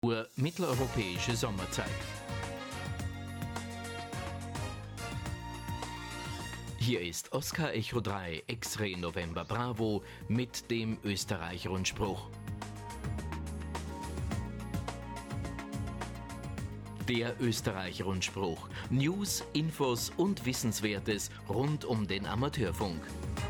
Mitteleuropäische Sommerzeit. Hier ist Oscar Echo 3 X-Ray November Bravo mit dem Österreich-Rundspruch. Der Österreich-Rundspruch. News, Infos und Wissenswertes rund um den Amateurfunk.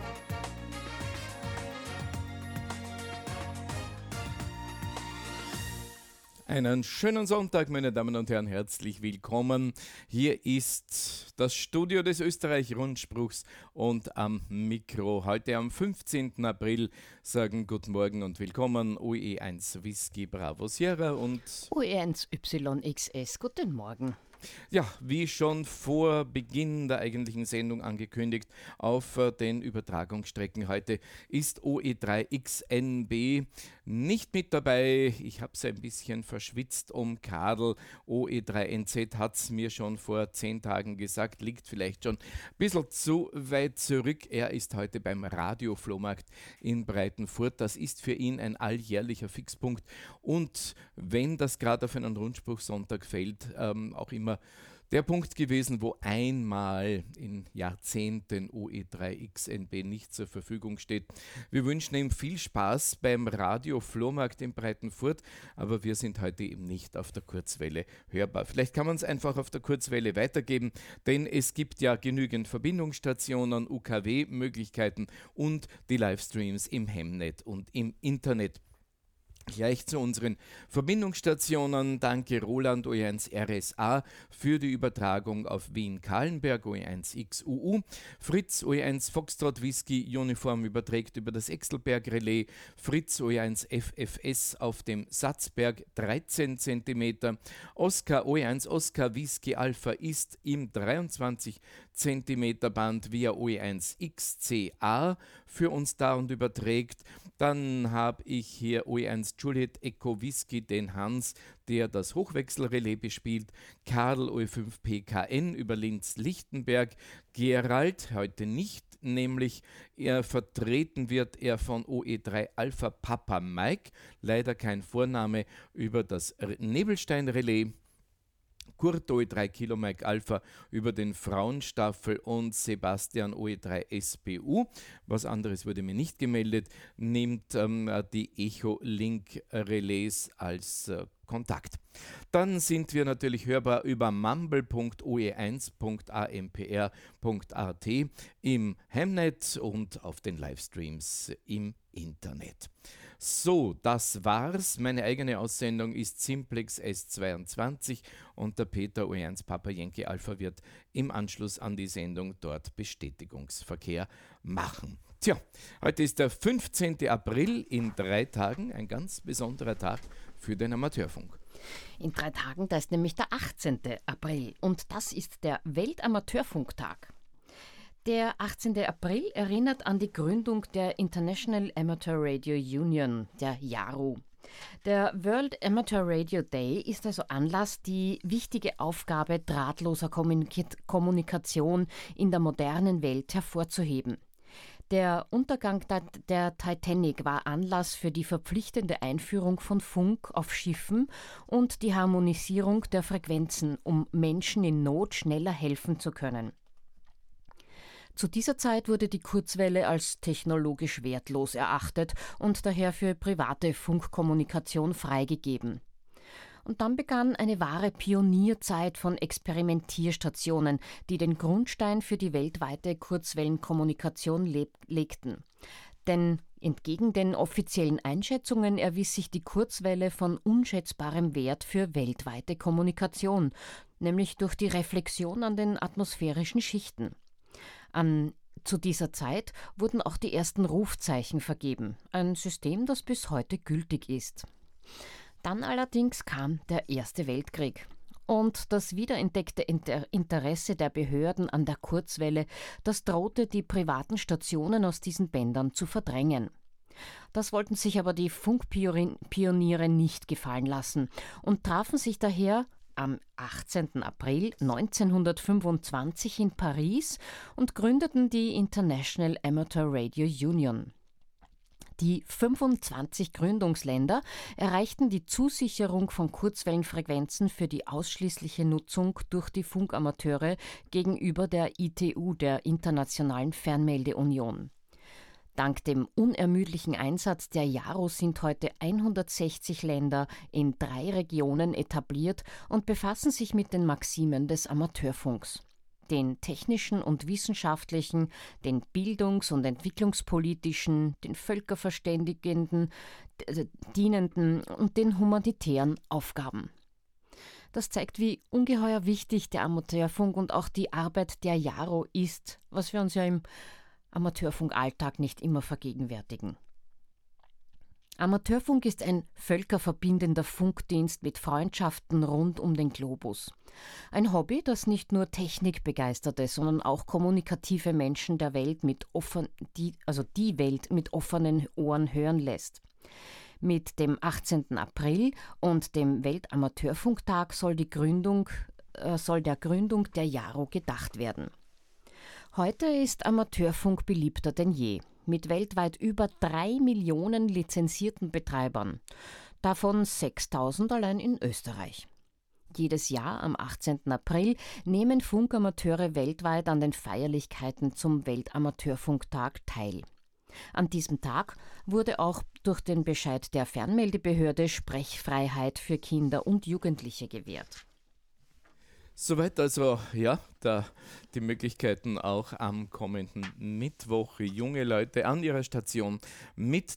Einen schönen Sonntag, meine Damen und Herren, herzlich willkommen. Hier ist das Studio des Österreich-Rundspruchs und am Mikro heute am 15. April sagen Guten Morgen und willkommen OE1 Whisky Bravo Sierra und OE1 YXS. Guten Morgen. Ja, wie schon vor Beginn der eigentlichen Sendung angekündigt, auf den Übertragungsstrecken heute ist OE3XNB nicht mit dabei. Ich habe es ein bisschen verschwitzt um Kadel. OE3NZ hat es mir schon vor 10 Tagen gesagt, liegt vielleicht schon ein bisschen zu weit zurück. Er ist heute beim Radio-Flohmarkt in Breitenfurt. Das ist für ihn ein alljährlicher Fixpunkt und wenn das gerade auf einen Rundspruchsonntag fällt, auch immer der Punkt gewesen, wo einmal in Jahrzehnten OE3XNB nicht zur Verfügung steht. Wir wünschen ihm viel Spaß beim Radio-Flohmarkt in Breitenfurt, aber wir sind heute eben nicht auf der Kurzwelle hörbar. Vielleicht kann man es einfach auf der Kurzwelle weitergeben, denn es gibt ja genügend Verbindungsstationen, UKW-Möglichkeiten und die Livestreams im Hemnet und im Internet. Gleich zu unseren Verbindungsstationen. Danke Roland OE1 RSA für die Übertragung auf Wien-Kahlenberg OE1 XUU. Fritz OE1 Foxtrot Whisky Uniform überträgt über das Exelberg Relais. Fritz OE1 FFS auf dem Satzberg 13 cm. Oscar OE1 Oscar Whisky Alpha ist im 23 cm Band via OE1 XCA für uns da und überträgt. Dann habe ich hier OE1 Juliet Echo Whisky, den Hans, der das Hochwechselrelais bespielt, Karl OE5 PKN über Linz-Lichtenberg, Gerald heute nicht, nämlich vertreten wird er von OE3 Alpha Papa Mike, leider kein Vorname, über das Nebelstein-Relais. Kurt OE3 Kilo Mike Alpha über den Frauenstaffel und Sebastian OE3 SPU, was anderes wurde mir nicht gemeldet, nimmt die Echo Link Relais als Kontakt. Dann sind wir natürlich hörbar über mumble.oe1.ampr.at im Hemnet und auf den Livestreams im Internet. So, das war's. Meine eigene Aussendung ist Simplex S22 und der Peter OE1 Papa Yankee Alpha wird im Anschluss an die Sendung dort Bestätigungsverkehr machen. Tja, heute ist der 15. April, in 3 Tagen, ein ganz besonderer Tag für den Amateurfunk. In 3 Tagen, da ist nämlich der 18. April und das ist der Weltamateurfunktag. Der 18. April erinnert an die Gründung der International Amateur Radio Union, der JARU. Der World Amateur Radio Day ist also Anlass, die wichtige Aufgabe drahtloser Kommunikation in der modernen Welt hervorzuheben. Der Untergang der Titanic war Anlass für die verpflichtende Einführung von Funk auf Schiffen und die Harmonisierung der Frequenzen, um Menschen in Not schneller helfen zu können. Zu dieser Zeit wurde die Kurzwelle als technologisch wertlos erachtet und daher für private Funkkommunikation freigegeben. Und dann begann eine wahre Pionierzeit von Experimentierstationen, die den Grundstein für die weltweite Kurzwellenkommunikation legten. Denn entgegen den offiziellen Einschätzungen erwies sich die Kurzwelle von unschätzbarem Wert für weltweite Kommunikation, nämlich durch die Reflexion an den atmosphärischen Schichten. Zu dieser Zeit wurden auch die ersten Rufzeichen vergeben, ein System, das bis heute gültig ist. Dann allerdings kam der Erste Weltkrieg und das wiederentdeckte Interesse der Behörden an der Kurzwelle, das drohte die privaten Stationen aus diesen Bändern zu verdrängen. Das wollten sich aber die Funkpioniere nicht gefallen lassen und trafen sich daher am 18. April 1925 in Paris und gründeten die International Amateur Radio Union. Die 25 Gründungsländer erreichten die Zusicherung von Kurzwellenfrequenzen für die ausschließliche Nutzung durch die Funkamateure gegenüber der ITU, der Internationalen Fernmeldeunion. Dank dem unermüdlichen Einsatz der JARO sind heute 160 Länder in 3 Regionen etabliert und befassen sich mit den Maximen des Amateurfunks. Den technischen und wissenschaftlichen, den bildungs- und entwicklungspolitischen, den völkerverständigenden, dienenden und den humanitären Aufgaben. Das zeigt, wie ungeheuer wichtig der Amateurfunk und auch die Arbeit der JARO ist, was wir uns ja im Amateurfunkalltag nicht immer vergegenwärtigen. Amateurfunk ist ein völkerverbindender Funkdienst mit Freundschaften rund um den Globus. Ein Hobby, das nicht nur Technikbegeisterte, sondern auch kommunikative Menschen der Welt die Welt mit offenen Ohren hören lässt. Mit dem 18. April und dem Weltamateurfunktag soll der Gründung der JARO gedacht werden. Heute ist Amateurfunk beliebter denn je, mit weltweit über 3 Millionen lizenzierten Betreibern, davon 6.000 allein in Österreich. Jedes Jahr am 18. April nehmen Funkamateure weltweit an den Feierlichkeiten zum Weltamateurfunktag teil. An diesem Tag wurde auch durch den Bescheid der Fernmeldebehörde Sprechfreiheit für Kinder und Jugendliche gewährt. Soweit also, die Möglichkeiten auch am kommenden Mittwoch junge Leute an ihrer Station mit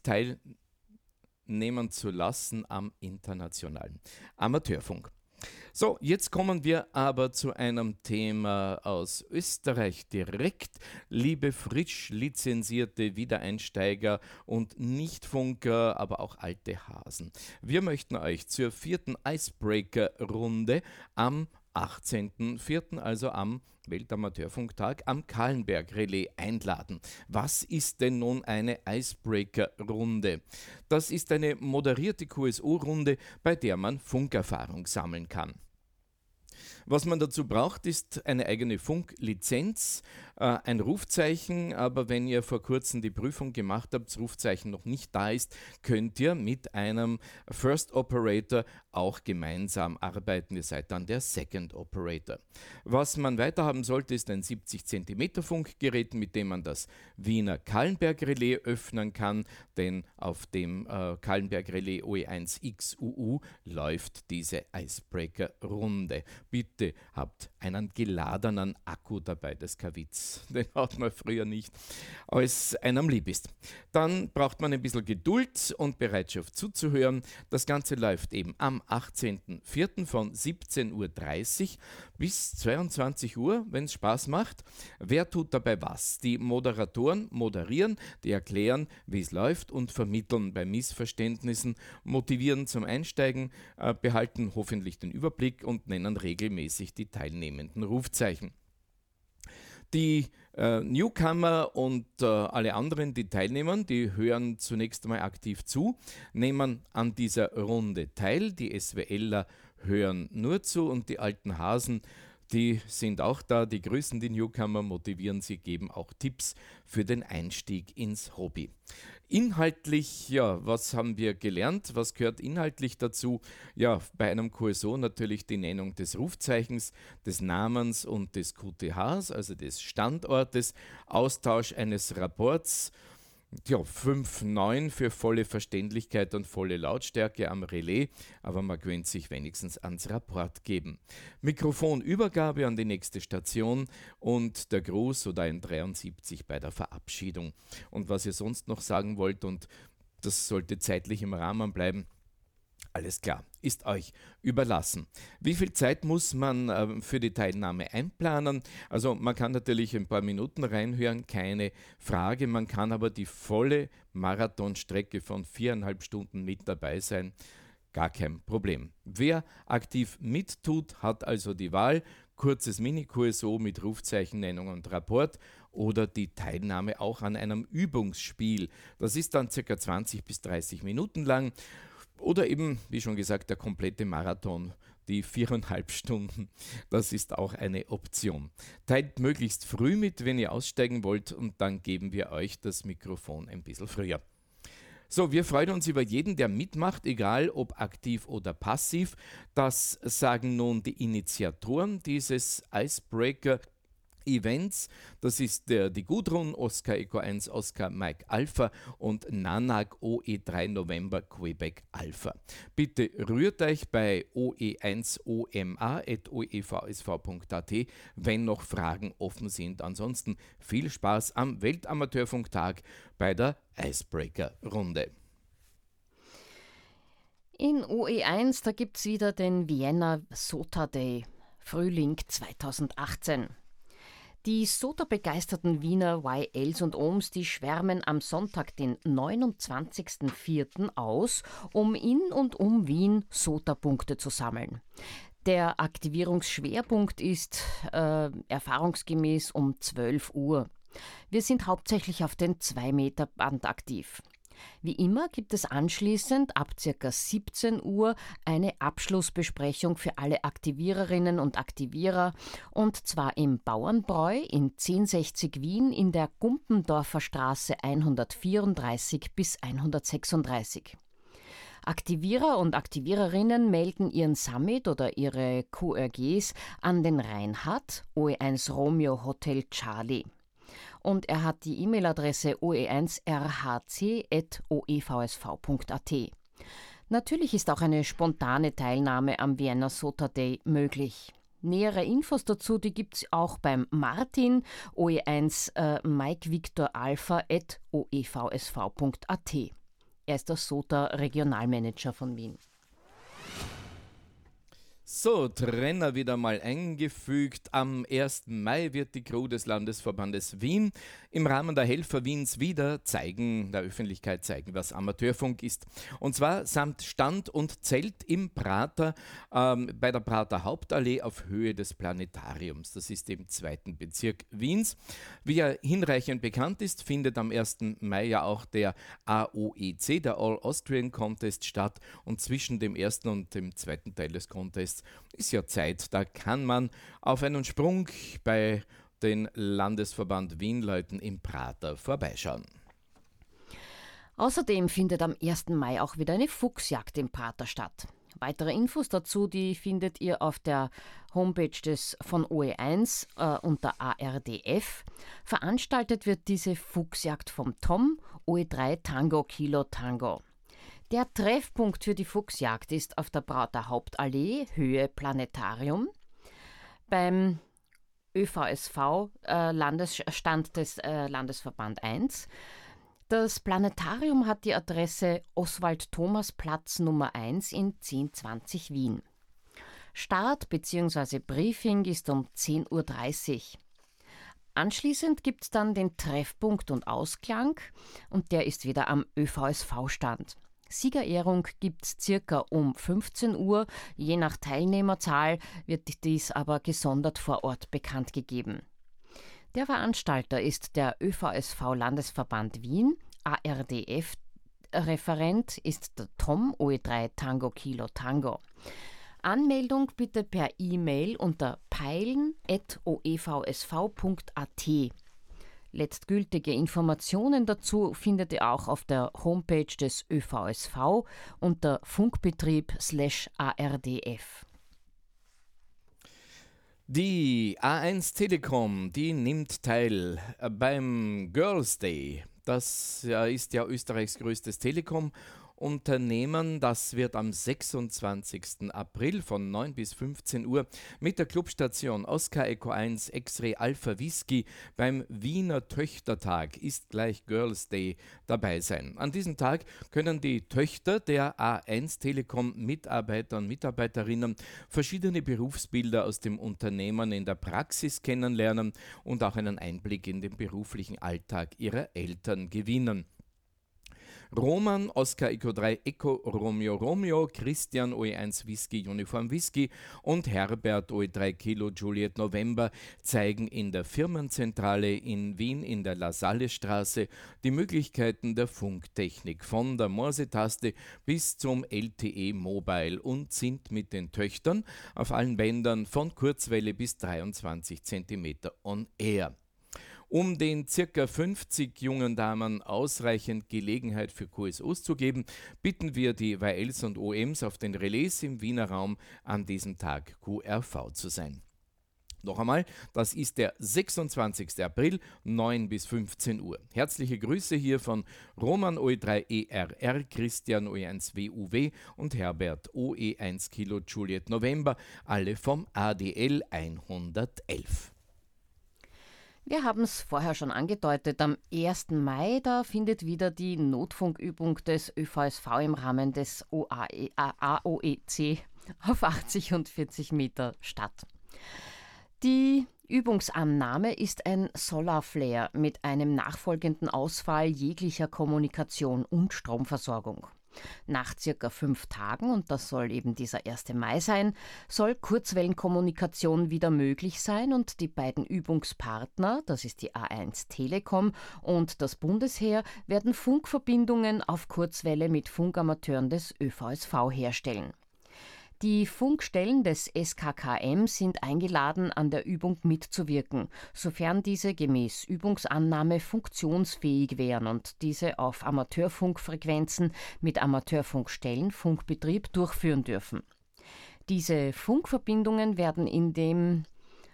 teilnehmen zu lassen am internationalen Amateurfunk. So, jetzt kommen wir aber zu einem Thema aus Österreich direkt. Liebe frisch lizenzierte Wiedereinsteiger und Nichtfunker, aber auch alte Hasen. Wir möchten euch zur 4. Icebreaker-Runde am 18.04., also am Weltamateurfunktag, am Kahlenberg-Relais einladen. Was ist denn nun eine Icebreaker-Runde? Das ist eine moderierte QSO-Runde, bei der man Funkerfahrung sammeln kann. Was man dazu braucht, ist eine eigene Funklizenz, ein Rufzeichen, aber wenn ihr vor kurzem die Prüfung gemacht habt, das Rufzeichen noch nicht da ist, könnt ihr mit einem First Operator auch gemeinsam arbeiten. Ihr seid dann der Second Operator. Was man weiter haben sollte, ist ein 70 cm Funkgerät, mit dem man das Wiener Kahlenberg-Relais öffnen kann, denn auf dem Kahlenberg-Relais OE1XUU läuft diese Icebreaker-Runde. Bitte habt einen geladenen Akku dabei, das ist kein Witz. Den hat man früher nicht, als einem lieb ist. Dann braucht man ein bisschen Geduld und Bereitschaft zuzuhören. Das Ganze läuft eben am 18.04. von 17.30 Uhr bis 22 Uhr, wenn es Spaß macht. Wer tut dabei was? Die Moderatoren moderieren, die erklären, wie es läuft und vermitteln bei Missverständnissen, motivieren zum Einsteigen, behalten hoffentlich den Überblick und nennen regelmäßig die teilnehmenden Rufzeichen. Die Newcomer und alle anderen, die teilnehmen, die hören zunächst einmal aktiv zu, nehmen an dieser Runde teil. Die SWLer hören nur zu und die alten Hasen, die sind auch da, die grüßen die Newcomer, motivieren sie, geben auch Tipps für den Einstieg ins Hobby. Inhaltlich, was haben wir gelernt? Was gehört inhaltlich dazu? Ja, bei einem QSO natürlich die Nennung des Rufzeichens, des Namens und des QTHs, also des Standortes, Austausch eines Rapports, 5.9 für volle Verständlichkeit und volle Lautstärke am Relais, aber man gewöhnt sich wenigstens ans Rapport geben. Mikrofonübergabe an die nächste Station und der Gruß oder ein 73 bei der Verabschiedung. Und was ihr sonst noch sagen wollt, und das sollte zeitlich im Rahmen bleiben, alles klar, ist euch überlassen. Wie viel Zeit muss man für die Teilnahme einplanen? Also man kann natürlich ein paar Minuten reinhören, keine Frage. Man kann aber die volle Marathonstrecke von 4,5 Stunden mit dabei sein. Gar kein Problem. Wer aktiv mittut, hat also die Wahl, kurzes Mini-QSO mit Rufzeichennennung und Rapport oder die Teilnahme auch an einem Übungsspiel. Das ist dann ca. 20 bis 30 Minuten lang. Oder eben, wie schon gesagt, der komplette Marathon, die 4,5 Stunden, das ist auch eine Option. Teilt möglichst früh mit, wenn ihr aussteigen wollt, und dann geben wir euch das Mikrofon ein bisschen früher. So, wir freuen uns über jeden, der mitmacht, egal ob aktiv oder passiv. Das sagen nun die Initiatoren dieses Icebreaker-Events. Das ist die Gudrun, Oscar Echo 1, Oscar Mike Alpha und Nanak OE3 November Quebec Alpha. Bitte rührt euch bei oe1oma@oevsv.at, wenn noch Fragen offen sind. Ansonsten viel Spaß am Weltamateurfunktag bei der Icebreaker-Runde. In OE1, da gibt es wieder den Vienna SOTA Day, Frühling 2018. Die SOTA-begeisterten Wiener YLs und Ohms, die schwärmen am Sonntag, den 29.04. aus, um in und um Wien SOTA-Punkte zu sammeln. Der Aktivierungsschwerpunkt ist erfahrungsgemäß um 12 Uhr. Wir sind hauptsächlich auf den 2-Meter-Band aktiv. Wie immer gibt es anschließend ab ca. 17 Uhr eine Abschlussbesprechung für alle Aktiviererinnen und Aktivierer, und zwar im Bauernbräu in 1060 Wien in der Gumpendorfer Straße 134 bis 136. Aktivierer und Aktiviererinnen melden ihren Summit oder ihre QRGs an den Reinhard, OE1 Romeo Hotel Charlie. Und er hat die E-Mail-Adresse oe1rhc@oevsv.at. Natürlich ist auch eine spontane Teilnahme am Vienna SOTA Day möglich. Nähere Infos dazu, die gibt es auch beim Martin, OE1 Mike Victor Alpha@oevsv.at. Er ist der SOTA-Regionalmanager von Wien. So, Trenner wieder mal eingefügt. Am 1. Mai wird die Crew des Landesverbandes Wien im Rahmen der Helfer Wiens wieder der Öffentlichkeit zeigen, was Amateurfunk ist. Und zwar samt Stand und Zelt im Prater, bei der Prater Hauptallee auf Höhe des Planetariums. Das ist im 2. Bezirk Wiens. Wie er hinreichend bekannt ist, findet am 1. Mai ja auch der AOEC, der All Austrian Contest, statt. Und zwischen dem ersten und dem zweiten Teil des Contests ist ja Zeit, da kann man auf einen Sprung bei den Landesverband Wien-Leuten im Prater vorbeischauen. Außerdem findet am 1. Mai auch wieder eine Fuchsjagd im Prater statt. Weitere Infos dazu, die findet ihr auf der Homepage von OE1 unter ARDF. Veranstaltet wird diese Fuchsjagd vom Tom, OE3 Tango Kilo Tango. Der Treffpunkt für die Fuchsjagd ist auf der Prater Hauptallee, Höhe Planetarium. Beim ÖVSV Stand des Landesverband 1. Das Planetarium hat die Adresse Oswald-Thomas-Platz Nummer 1 in 1020 Wien. Start bzw. Briefing ist um 10.30 Uhr. Anschließend gibt es dann den Treffpunkt und Ausklang, und der ist wieder am ÖVSV-Stand. Siegerehrung gibt es circa um 15 Uhr. Je nach Teilnehmerzahl wird dies aber gesondert vor Ort bekannt gegeben. Der Veranstalter ist der ÖVSV Landesverband Wien. ARDF-Referent ist der Tom, OE3 Tango Kilo Tango. Anmeldung bitte per E-Mail unter peilen@oevsv.at. Letztgültige Informationen dazu findet ihr auch auf der Homepage des ÖVSV unter Funkbetrieb/ARDF. Die A1 Telekom, die nimmt teil beim Girls Day. Das ist ja Österreichs größtes Telekom-Unternehmen. Das wird am 26. April von 9 bis 15 Uhr mit der Clubstation Oscar Echo 1 X-Ray Alpha Whisky beim Wiener Töchtertag ist gleich Girls Day dabei sein. An diesem Tag können die Töchter der A1 Telekom Mitarbeiter und Mitarbeiterinnen verschiedene Berufsbilder aus dem Unternehmen in der Praxis kennenlernen und auch einen Einblick in den beruflichen Alltag ihrer Eltern gewinnen. Roman, Oscar Echo 3 Echo Romeo Romeo, Christian OE1 Whisky Uniform Whisky und Herbert OE3 Kilo Juliet November zeigen in der Firmenzentrale in Wien in der Lasalle-Straße die Möglichkeiten der Funktechnik von der Morsetaste bis zum LTE Mobile und sind mit den Töchtern auf allen Bändern von Kurzwelle bis 23 cm on Air. Um den circa 50 jungen Damen ausreichend Gelegenheit für QSOs zu geben, bitten wir die YLs und OMs auf den Relais im Wiener Raum an diesem Tag QRV zu sein. Noch einmal, das ist der 26. April, 9 bis 15 Uhr. Herzliche Grüße hier von Roman OE3ERR, Christian OE1WUW und Herbert OE1 Kilo Juliet November, alle vom ADL 111. Wir haben es vorher schon angedeutet, am 1. Mai, da findet wieder die Notfunkübung des ÖVSV im Rahmen des AOEC auf 80 und 40 Meter statt. Die Übungsannahme ist ein Solarflare mit einem nachfolgenden Ausfall jeglicher Kommunikation und Stromversorgung. Nach circa 5 Tagen, und das soll eben dieser 1. Mai sein, soll Kurzwellenkommunikation wieder möglich sein und die beiden Übungspartner, das ist die A1 Telekom und das Bundesheer, werden Funkverbindungen auf Kurzwelle mit Funkamateuren des ÖVSV herstellen. Die Funkstellen des SKKM sind eingeladen, an der Übung mitzuwirken, sofern diese gemäß Übungsannahme funktionsfähig wären und diese auf Amateurfunkfrequenzen mit Amateurfunkstellen Funkbetrieb durchführen dürfen. Diese Funkverbindungen werden in den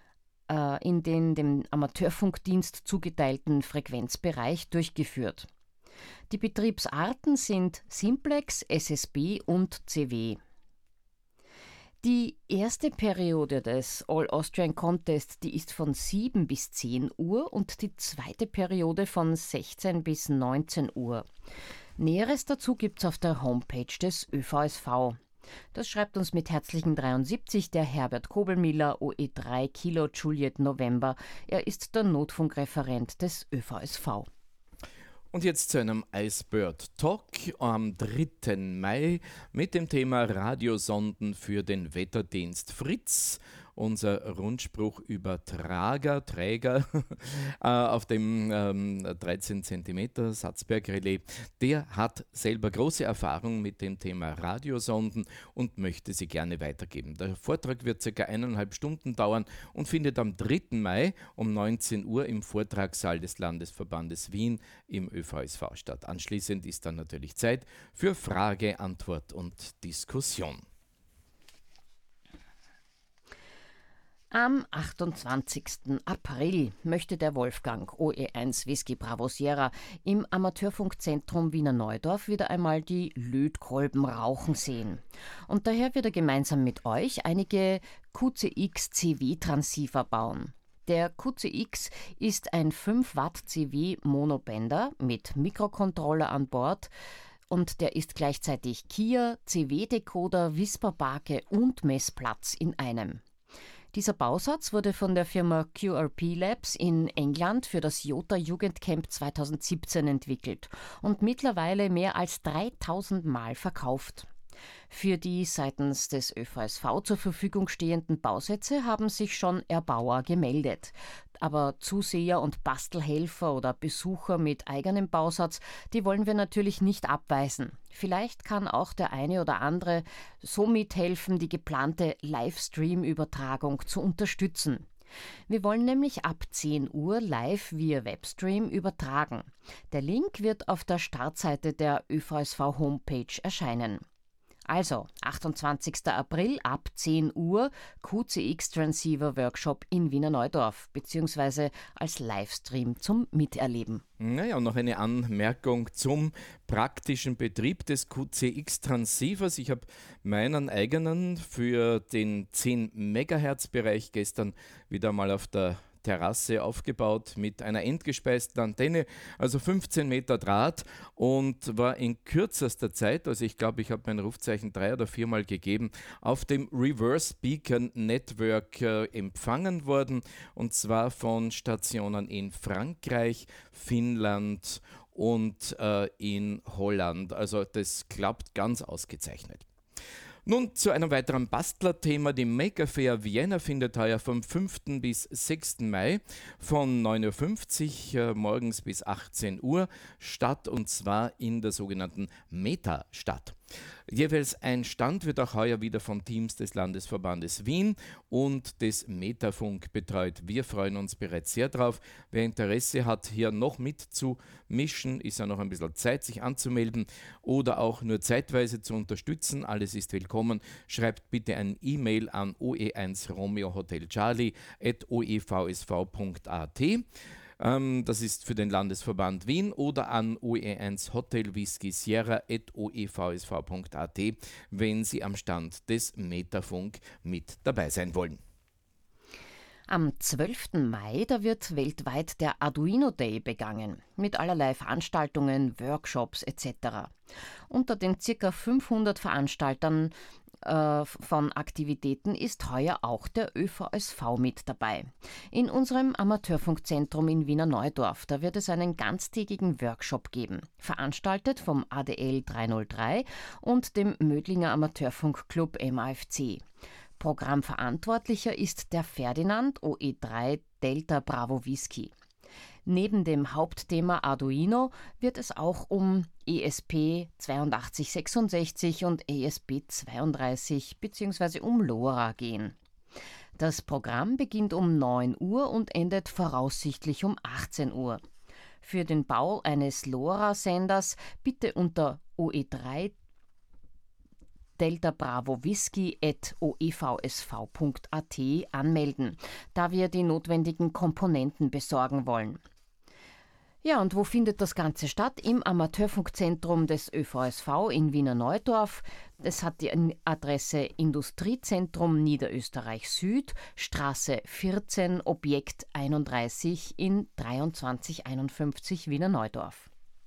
dem Amateurfunkdienst zugeteilten Frequenzbereich durchgeführt. Die Betriebsarten sind Simplex, SSB und CW. Die erste Periode des All-Austrian Contest, die ist von 7 bis 10 Uhr und die zweite Periode von 16 bis 19 Uhr. Näheres dazu gibt's auf der Homepage des ÖVSV. Das schreibt uns mit herzlichen 73 der Herbert Kobelmiller, OE3 Kilo Juliet November. Er ist der Notfunkreferent des ÖVSV. Und jetzt zu einem Icebird Talk am 3. Mai mit dem Thema Radiosonden für den Wetterdienst Fritz. Unser Rundspruchübertrager, Träger auf dem 13 cm Satzberg-Relais, der hat selber große Erfahrung mit dem Thema Radiosonden und möchte sie gerne weitergeben. Der Vortrag wird ca. 1,5 Stunden dauern und findet am 3. Mai um 19 Uhr im Vortragssaal des Landesverbandes Wien im ÖVSV statt. Anschließend ist dann natürlich Zeit für Frage, Antwort und Diskussion. Am 28. April möchte der Wolfgang OE1 Whisky Bravo Sierra im Amateurfunkzentrum Wiener Neudorf wieder einmal die Lötkolben rauchen sehen. Und daher wird er gemeinsam mit euch einige QCX-CW-Transceiver bauen. Der QCX ist ein 5 Watt CW Monobänder mit Mikrocontroller an Bord und der ist gleichzeitig Kia, CW-Decoder, Whisperbake und Messplatz in einem. Dieser Bausatz wurde von der Firma QRP Labs in England für das Jota Jugendcamp 2017 entwickelt und mittlerweile mehr als 3000 Mal verkauft. Für die seitens des ÖVSV zur Verfügung stehenden Bausätze haben sich schon Erbauer gemeldet. Aber Zuseher und Bastelhelfer oder Besucher mit eigenem Bausatz, die wollen wir natürlich nicht abweisen. Vielleicht kann auch der eine oder andere so mithelfen, die geplante Livestream-Übertragung zu unterstützen. Wir wollen nämlich ab 10 Uhr live via Webstream übertragen. Der Link wird auf der Startseite der ÖVSV-Homepage erscheinen. Also, 28. April ab 10 Uhr QCX Transceiver Workshop in Wiener Neudorf, beziehungsweise als Livestream zum Miterleben. Naja, und noch eine Anmerkung zum praktischen Betrieb des QCX Transceivers. Ich habe meinen eigenen für den 10 MHz Bereich gestern wieder mal auf der Terrasse aufgebaut mit einer endgespeisten Antenne, also 15 Meter Draht, und war in kürzester Zeit, also ich glaube, ich habe mein Rufzeichen 3 oder 4 Mal gegeben, auf dem Reverse Beacon Network empfangen worden, und zwar von Stationen in Frankreich, Finnland und in Holland. Also das klappt ganz ausgezeichnet. Nun zu einem weiteren Bastlerthema. Die Maker Fair Vienna findet heuer vom 5. bis 6. Mai von 9.50 Uhr morgens bis 18 Uhr statt, und zwar in der sogenannten Meta-Stadt. Jeweils ein Stand wird auch heuer wieder von Teams des Landesverbandes Wien und des Metafunk betreut. Wir freuen uns bereits sehr drauf. Wer Interesse hat, hier noch mitzumischen, ist ja noch ein bisschen Zeit, sich anzumelden oder auch nur zeitweise zu unterstützen. Alles ist willkommen. Schreibt bitte ein E-Mail an OE1 Romeo Hotel Charlie @oevsv.at. Das ist für den Landesverband Wien oder an OE1 Hotel Whisky Sierra @oevsv.at, wenn Sie am Stand des Metafunk mit dabei sein wollen. Am 12. Mai, da wird weltweit der Arduino Day begangen, mit allerlei Veranstaltungen, Workshops etc. Unter den ca. 500 Veranstaltern von Aktivitäten ist heuer auch der ÖVSV mit dabei. In unserem Amateurfunkzentrum in Wiener Neudorf, da wird es einen ganztägigen Workshop geben, veranstaltet vom ADL 303 und dem Mödlinger Amateurfunkclub MAFC. Programmverantwortlicher ist der Ferdinand OE3 Delta Bravo Whisky. Neben dem Hauptthema Arduino wird es auch um ESP 8266 und ESP 32 bzw. um LoRa gehen. Das Programm beginnt um 9 Uhr und endet voraussichtlich um 18 Uhr. Für den Bau eines LoRa-Senders bitte unter OE3 Delta Bravo Whisky @oevsv.at anmelden, da wir die notwendigen Komponenten besorgen wollen. Ja, und wo findet das Ganze statt? Im Amateurfunkzentrum des ÖVSV in Wiener Neudorf. Es hat die Adresse Industriezentrum Niederösterreich Süd, Straße 14, Objekt 31 in 2351 Wiener Neudorf.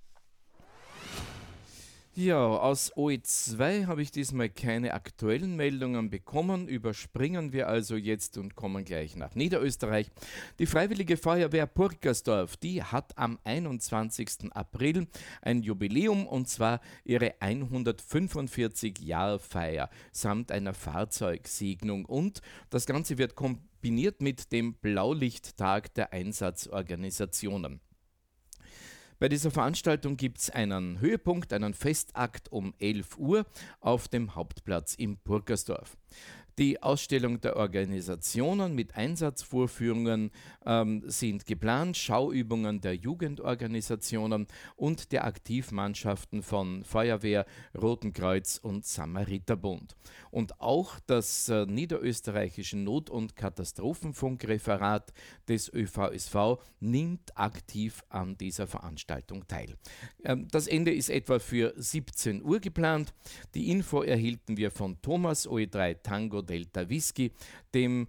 Ja, aus OE2 habe ich diesmal keine aktuellen Meldungen bekommen. Überspringen wir also jetzt und kommen gleich nach Niederösterreich. Die Freiwillige Feuerwehr Purkersdorf, die hat am 21. April ein Jubiläum, und zwar ihre 145-Jahr-Feier samt einer Fahrzeugsegnung. Und das Ganze wird kombiniert mit dem Blaulichttag der Einsatzorganisationen. Bei dieser Veranstaltung gibt es einen Höhepunkt, einen Festakt um 11 Uhr auf dem Hauptplatz in Purkersdorf. Die Ausstellung der Organisationen mit Einsatzvorführungen sind geplant, Schauübungen der Jugendorganisationen und der Aktivmannschaften von Feuerwehr, Roten Kreuz und Samariterbund. Und auch das niederösterreichische Not- und Katastrophenfunkreferat des ÖVSV nimmt aktiv an dieser Veranstaltung teil. Das Ende ist etwa für 17 Uhr geplant. Die Info erhielten wir von Thomas OE3 Tango Delta Whisky, dem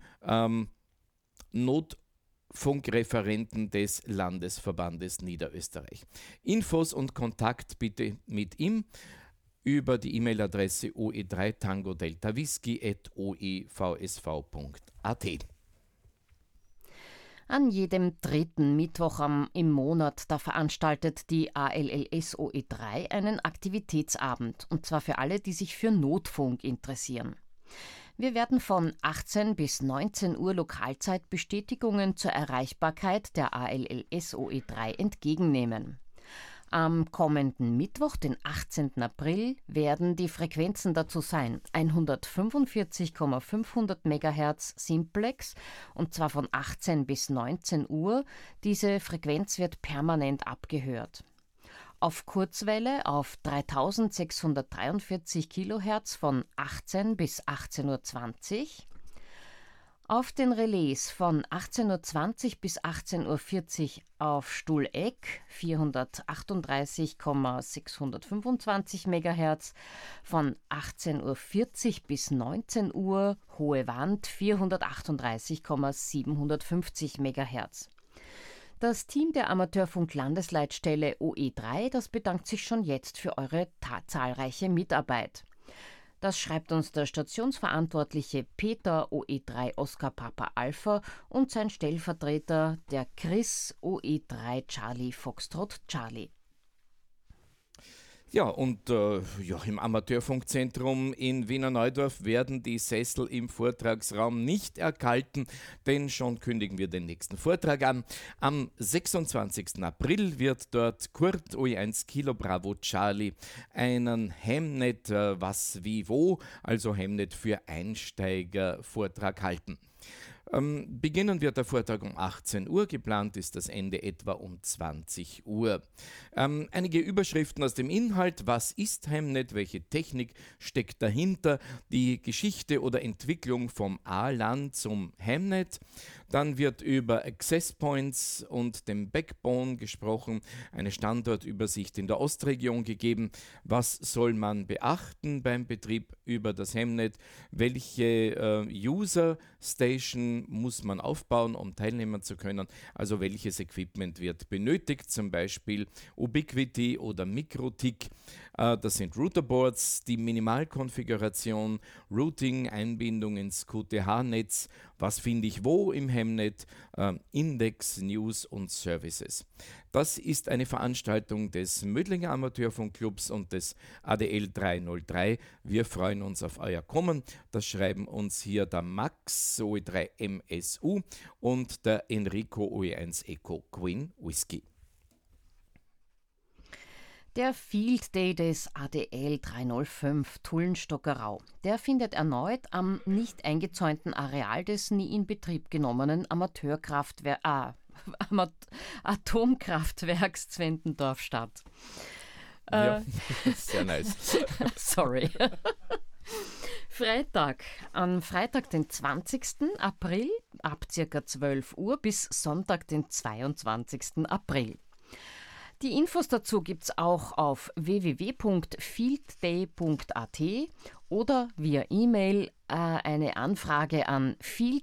Notfunkreferenten des Landesverbandes Niederösterreich. Infos und Kontakt bitte mit ihm über die E-Mail-Adresse oe3 Tango Delta Whisky @oevsv.at. An jedem dritten Mittwoch im Monat, da veranstaltet die ALLS OE3 einen Aktivitätsabend, und zwar für alle, die sich für Notfunk interessieren. Wir werden von 18 bis 19 Uhr Lokalzeit Bestätigungen zur Erreichbarkeit der ALLS OE3 entgegennehmen. Am kommenden Mittwoch, den 18. April, werden die Frequenzen dazu sein: 145,500 MHz Simplex, und zwar von 18 bis 19 Uhr. Diese Frequenz wird permanent abgehört. Auf Kurzwelle auf 3643 kHz von 18 bis 18.20 Uhr. Auf den Relais von 18.20 Uhr bis 18.40 Uhr auf Stuhleck 438,625 MHz, von 18.40 Uhr bis 19 Uhr Hohe Wand 438,750 MHz. Das Team der Amateurfunk-Landesleitstelle OE3, das bedankt sich schon jetzt für eure zahlreiche Mitarbeit. Das schreibt uns der Stationsverantwortliche Peter OE3 Oscar Papa Alpha und sein Stellvertreter der Chris OE3 Charlie Foxtrot Charlie. Ja, und im Amateurfunkzentrum in Wiener Neudorf werden die Sessel im Vortragsraum nicht erkalten, denn schon kündigen wir den nächsten Vortrag an. Am 26. April wird dort Kurt OE1 Kilo Bravo Charlie einen Hemnet was wie wo, also Hemnet für Einsteiger Vortrag halten. Beginnen wird der Vortrag um 18 Uhr, geplant ist das Ende etwa um 20 Uhr. Einige Überschriften aus dem Inhalt: Was ist Hemnet, welche Technik steckt dahinter, die Geschichte oder Entwicklung vom A-LAN zum Hemnet. Dann wird über Access Points und dem Backbone gesprochen, eine Standortübersicht in der Ostregion gegeben. Was soll man beachten beim Betrieb über das Hemnet? Welche User Station muss man aufbauen, um teilnehmen zu können? Also welches Equipment wird benötigt, zum Beispiel Ubiquiti oder MikroTik. Das sind Routerboards, die Minimalkonfiguration, Routing, Einbindung ins QTH-Netz, was finde ich wo im Hemnet, Index, News und Services. Das ist eine Veranstaltung des Mödlinger Amateurfunkclubs und des ADL 303. Wir freuen uns auf euer Kommen. Das schreiben uns hier der Max OE3MSU und der Enrico OE1 Echo Queen Whisky. Der Field Day des ADL 305 Tullenstockerau, der findet erneut am nicht eingezäunten Areal des nie in Betrieb genommenen Atomkraftwerks Zwentendorf statt. Ja, sehr nice. Sorry. Am Freitag, den 20. April ab ca. 12 Uhr bis Sonntag, den 22. April. Die Infos dazu gibt es auch auf www.fieldday.at oder via E-Mail eine Anfrage an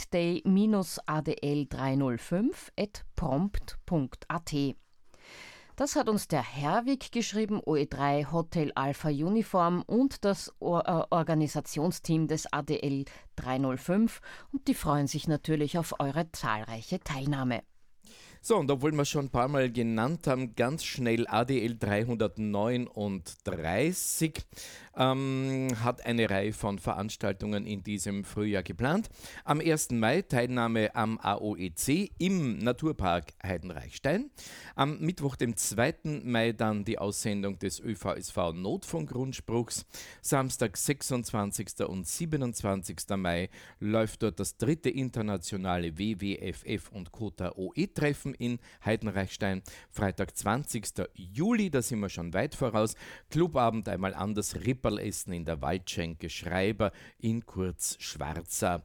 fieldday-adl305@prompt.at. Das hat uns der Herwig geschrieben, OE3 Hotel Alpha Uniform und das Organisationsteam des ADL 305, und die freuen sich natürlich auf eure zahlreiche Teilnahme. So, und obwohl wir schon ein paar Mal genannt haben, ganz schnell ADL 339 hat eine Reihe von Veranstaltungen in diesem Frühjahr geplant. Am 1. Mai Teilnahme am AOEC im Naturpark Heidenreichstein. Am Mittwoch, dem 2. Mai, dann die Aussendung des ÖVSV Notfunkrundspruchs. Samstag, 26. und 27. Mai läuft dort das 3. internationale WWFF und Kota OE-Treffen in Heidenreichstein. Freitag, 20. Juli, da sind wir schon weit voraus. Clubabend einmal anders, Ripperlessen in der Waldschenke Schreiber in Kurz-Schwarza,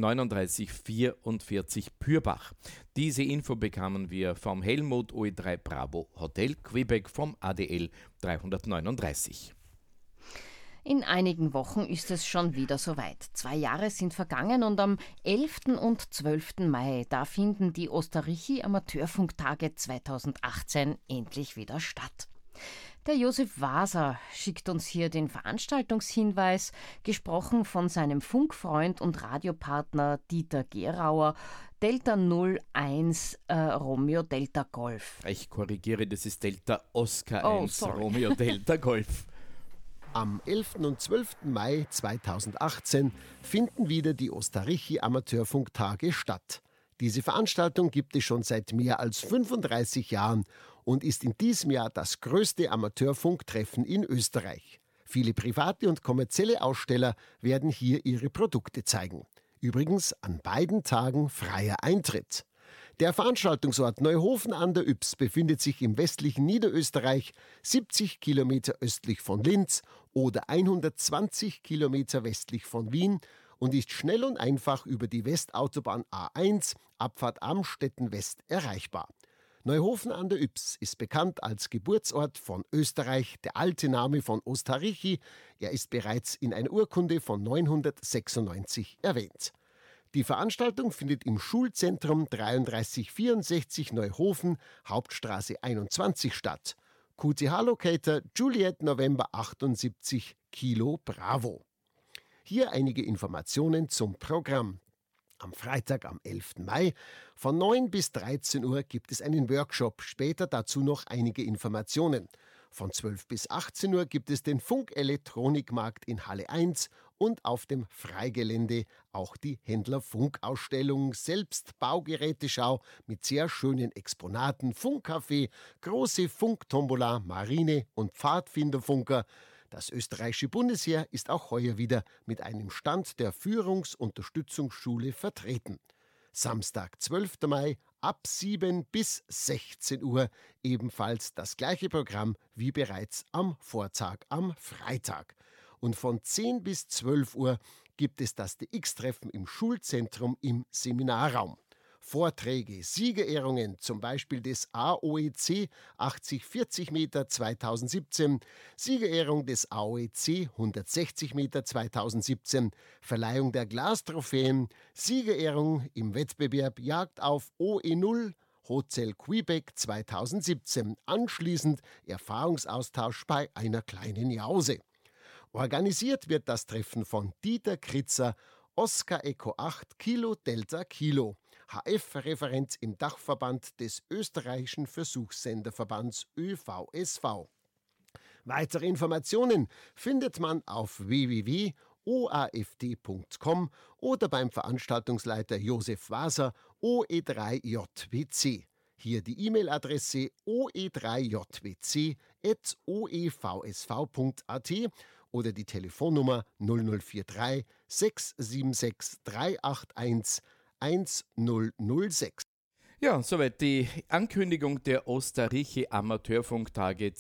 3944 Pürbach. Diese Info bekamen wir vom Helmut OE3 Bravo Hotel Quebec vom ADL 339. In einigen Wochen ist es schon wieder soweit. 2 Jahre sind vergangen und am 11. und 12. Mai, da finden die Osterrichi Amateurfunktage 2018 endlich wieder statt. Der Josef Waser schickt uns hier den Veranstaltungshinweis, gesprochen von seinem Funkfreund und Radiopartner Dieter Gerauer, Delta 01 Romeo Delta Golf. Ich korrigiere, das ist Delta Oscar 1 Romeo Delta Golf. Am 11. und 12. Mai 2018 finden wieder die Osterrichi Amateurfunktage statt. Diese Veranstaltung gibt es schon seit mehr als 35 Jahren und ist in diesem Jahr das größte Amateurfunktreffen in Österreich. Viele private und kommerzielle Aussteller werden hier ihre Produkte zeigen. Übrigens an beiden Tagen freier Eintritt. Der Veranstaltungsort Neuhofen an der Ybbs befindet sich im westlichen Niederösterreich, 70 Kilometer östlich von Linz oder 120 Kilometer westlich von Wien und ist schnell und einfach über die Westautobahn A1, Abfahrt Amstetten West, erreichbar. Neuhofen an der Ybbs ist bekannt als Geburtsort von Österreich, der alte Name von Osterrichi. Er ist bereits in einer Urkunde von 996 erwähnt. Die Veranstaltung findet im Schulzentrum 3364 Neuhofen, Hauptstraße 21 statt. QTH-Locator Juliet November 78 Kilo Bravo. Hier einige Informationen zum Programm. Am Freitag, am 11. Mai, von 9 bis 13 Uhr gibt es einen Workshop, später dazu noch einige Informationen. Von 12 bis 18 Uhr gibt es den Funk-Elektronikmarkt in Halle 1 und auf dem Freigelände auch die Händler-Funk-Ausstellung selbst Baugeräteschau mit sehr schönen Exponaten, Funkcafé, große Funktombola, Marine- und Pfadfinderfunker. Das österreichische Bundesheer ist auch heuer wieder mit einem Stand der Führungsunterstützungsschule vertreten. Samstag, 12. Mai, ab 7 bis 16 Uhr, ebenfalls das gleiche Programm wie bereits am Vortag am Freitag. Und von 10 bis 12 Uhr gibt es das DX-Treffen im Schulzentrum im Seminarraum. Vorträge, Siegerehrungen, zum Beispiel des AOEC 80-40 Meter 2017, Siegerehrung des AOEC 160 Meter 2017, Verleihung der Glastrophäen, Siegerehrung im Wettbewerb Jagd auf OE0, Hotel Quebec 2017, anschließend Erfahrungsaustausch bei einer kleinen Jause. Organisiert wird das Treffen von Dieter Kritzer, Oscar Echo 8 Kilo Delta Kilo, HF-Referent im Dachverband des österreichischen Versuchssenderverbands ÖVSV. Weitere Informationen findet man auf www.oafd.com oder beim Veranstaltungsleiter Josef Waser, OE3JWC. Hier die E-Mail-Adresse oe3jwc@oevsv.at oder die Telefonnummer 0043 676 381 1006. Ja, soweit die Ankündigung der Osterrichi Amateurfunktage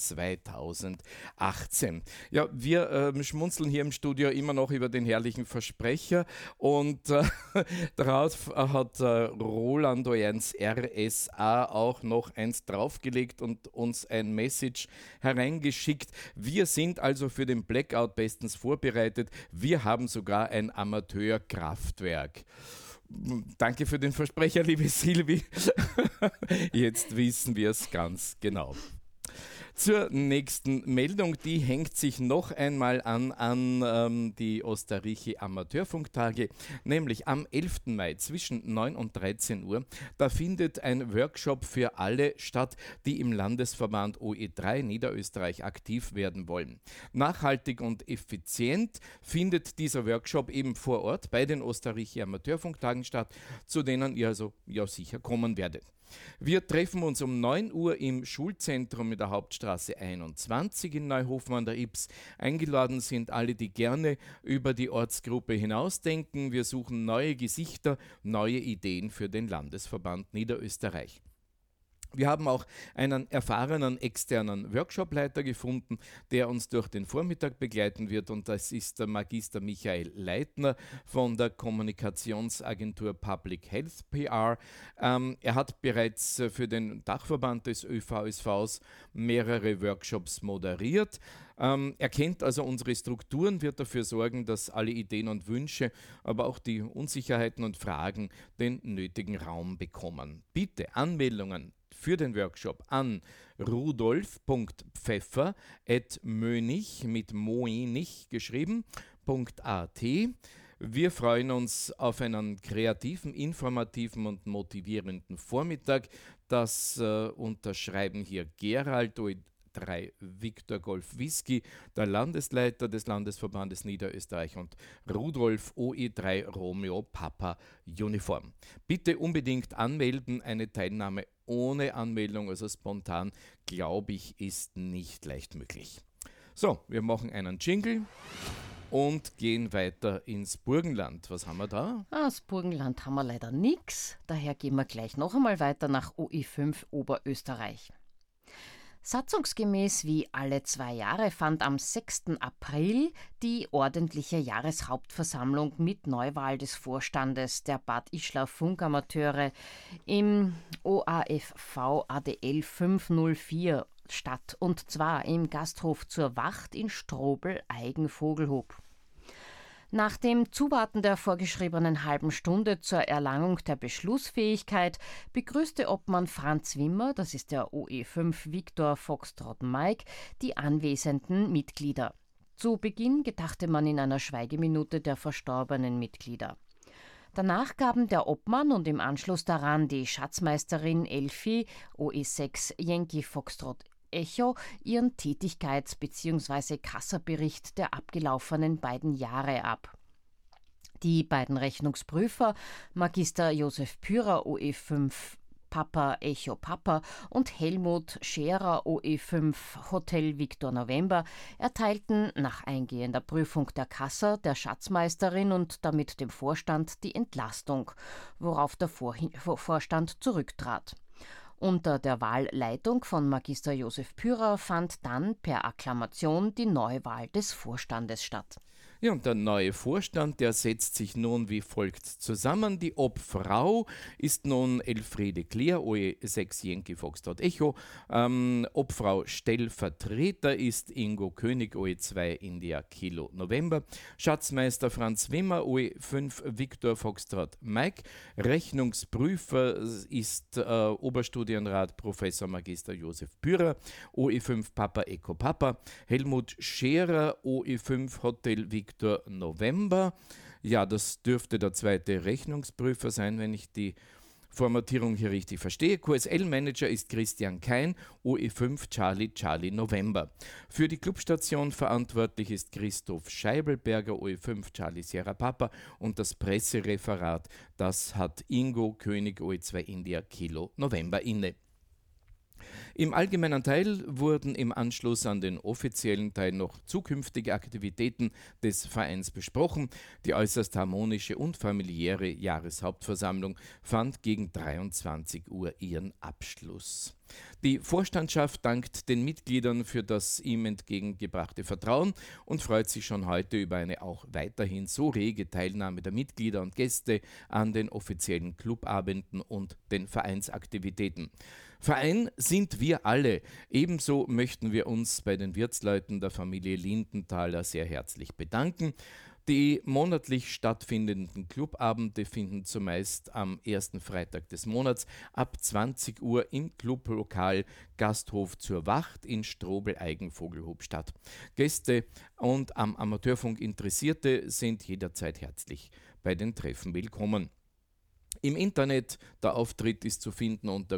2018. Ja, wir schmunzeln hier im Studio immer noch über den herrlichen Versprecher und darauf hat Roland Oyens RSA auch noch eins draufgelegt und uns ein Message hereingeschickt. Wir sind also für den Blackout bestens vorbereitet. Wir haben sogar ein Amateurkraftwerk. Danke für den Versprecher, liebe Silvi. Jetzt wissen wir es ganz genau. Zur nächsten Meldung, die hängt sich noch einmal an die Osterrichi Amateurfunktage, nämlich am 11. Mai zwischen 9 und 13 Uhr. Da findet ein Workshop für alle statt, die im Landesverband OE3 Niederösterreich aktiv werden wollen. Nachhaltig und effizient findet dieser Workshop eben vor Ort bei den Osterrichi Amateurfunktagen statt, zu denen ihr also ja sicher kommen werdet. Wir treffen uns um 9 Uhr im Schulzentrum in der Hauptstraße 21 in Neuhofen an der Ybbs. Eingeladen sind alle, die gerne über die Ortsgruppe hinausdenken. Wir suchen neue Gesichter, neue Ideen für den Landesverband Niederösterreich. Wir haben auch einen erfahrenen externen Workshopleiter gefunden, der uns durch den Vormittag begleiten wird, und das ist der Magister Michael Leitner von der Kommunikationsagentur Public Health PR. Er hat bereits für den Dachverband des ÖVSVs mehrere Workshops moderiert. Er kennt also unsere Strukturen, wird dafür sorgen, dass alle Ideen und Wünsche, aber auch die Unsicherheiten und Fragen den nötigen Raum bekommen. Bitte Anmeldungen für den Workshop an rudolf.pfeffer@mönig mit Moenich geschrieben.at. Wir freuen uns auf einen kreativen, informativen und motivierenden Vormittag. Das unterschreiben hier Gerald OE3 Victor Golf Whisky, der Landesleiter des Landesverbandes Niederösterreich, und Rudolf OE3 Romeo Papa Uniform. Bitte unbedingt anmelden, eine Teilnahme ohne Anmeldung, also spontan, glaube ich, ist nicht leicht möglich. So, wir machen einen Jingle und gehen weiter ins Burgenland. Was haben wir da? Das Burgenland haben wir leider nichts, daher gehen wir gleich noch einmal weiter nach OE5 Oberösterreich. Satzungsgemäß wie alle 2 Jahre fand am 6. April die ordentliche Jahreshauptversammlung mit Neuwahl des Vorstandes der Bad Ischler Funkamateure im OAFV ADL 504 statt, und zwar im Gasthof zur Wacht in Strobl-Eigenvogelhof. Nach dem Zuwarten der vorgeschriebenen halben Stunde zur Erlangung der Beschlussfähigkeit begrüßte Obmann Franz Wimmer, das ist der OE5 Victor Foxtrot Mike, die anwesenden Mitglieder. Zu Beginn gedachte man in einer Schweigeminute der verstorbenen Mitglieder. Danach gaben der Obmann und im Anschluss daran die Schatzmeisterin Elfi OE6 Yankee Foxtrot Echo ihren Tätigkeits- bzw. Kassabericht der abgelaufenen beiden Jahre ab. Die beiden Rechnungsprüfer, Magister Josef Pyrer OE5 Papa Echo Papa und Helmut Scherer OE5 Hotel Victor November, erteilten nach eingehender Prüfung der Kassa, der Schatzmeisterin und damit dem Vorstand die Entlastung, worauf der Vorstand zurücktrat. Unter der Wahlleitung von Magister Josef Pyrer fand dann per Akklamation die Neuwahl des Vorstandes statt. Ja, und der neue Vorstand, der setzt sich nun wie folgt zusammen. Die Obfrau ist nun Elfriede Kleer, OE6 Yankee Foxtrot Echo. Obfrau Stellvertreter ist Ingo König, OE2 India Kilo November. Schatzmeister Franz Wimmer, OE5 Victor Foxtrot Mike. Rechnungsprüfer ist Oberstudienrat Professor Magister Josef Pyrer, OE5 Papa Echo Papa. Helmut Scherer, OE5 Hotel Victor November. Ja, das dürfte der zweite Rechnungsprüfer sein, wenn ich die Formatierung hier richtig verstehe. QSL-Manager ist Christian Kein, OE5 Charlie November. Für die Clubstation verantwortlich ist Christoph Scheibelberger, OE5 Charlie Sierra Papa, und das Pressereferat, das hat Ingo König, OE2 India Kilo November inne. Im allgemeinen Teil wurden im Anschluss an den offiziellen Teil noch zukünftige Aktivitäten des Vereins besprochen. Die äußerst harmonische und familiäre Jahreshauptversammlung fand gegen 23 Uhr ihren Abschluss. Die Vorstandschaft dankt den Mitgliedern für das ihm entgegengebrachte Vertrauen und freut sich schon heute über eine auch weiterhin so rege Teilnahme der Mitglieder und Gäste an den offiziellen Clubabenden und den Vereinsaktivitäten. Verein sind wir alle. Ebenso möchten wir uns bei den Wirtsleuten der Familie Lindenthaler sehr herzlich bedanken. Die monatlich stattfindenden Clubabende finden zumeist am ersten Freitag des Monats ab 20 Uhr im Clublokal Gasthof zur Wacht in Strobel-Eigenvogelhof statt. Gäste und am Amateurfunk Interessierte sind jederzeit herzlich bei den Treffen willkommen. Im Internet, der Auftritt ist zu finden unter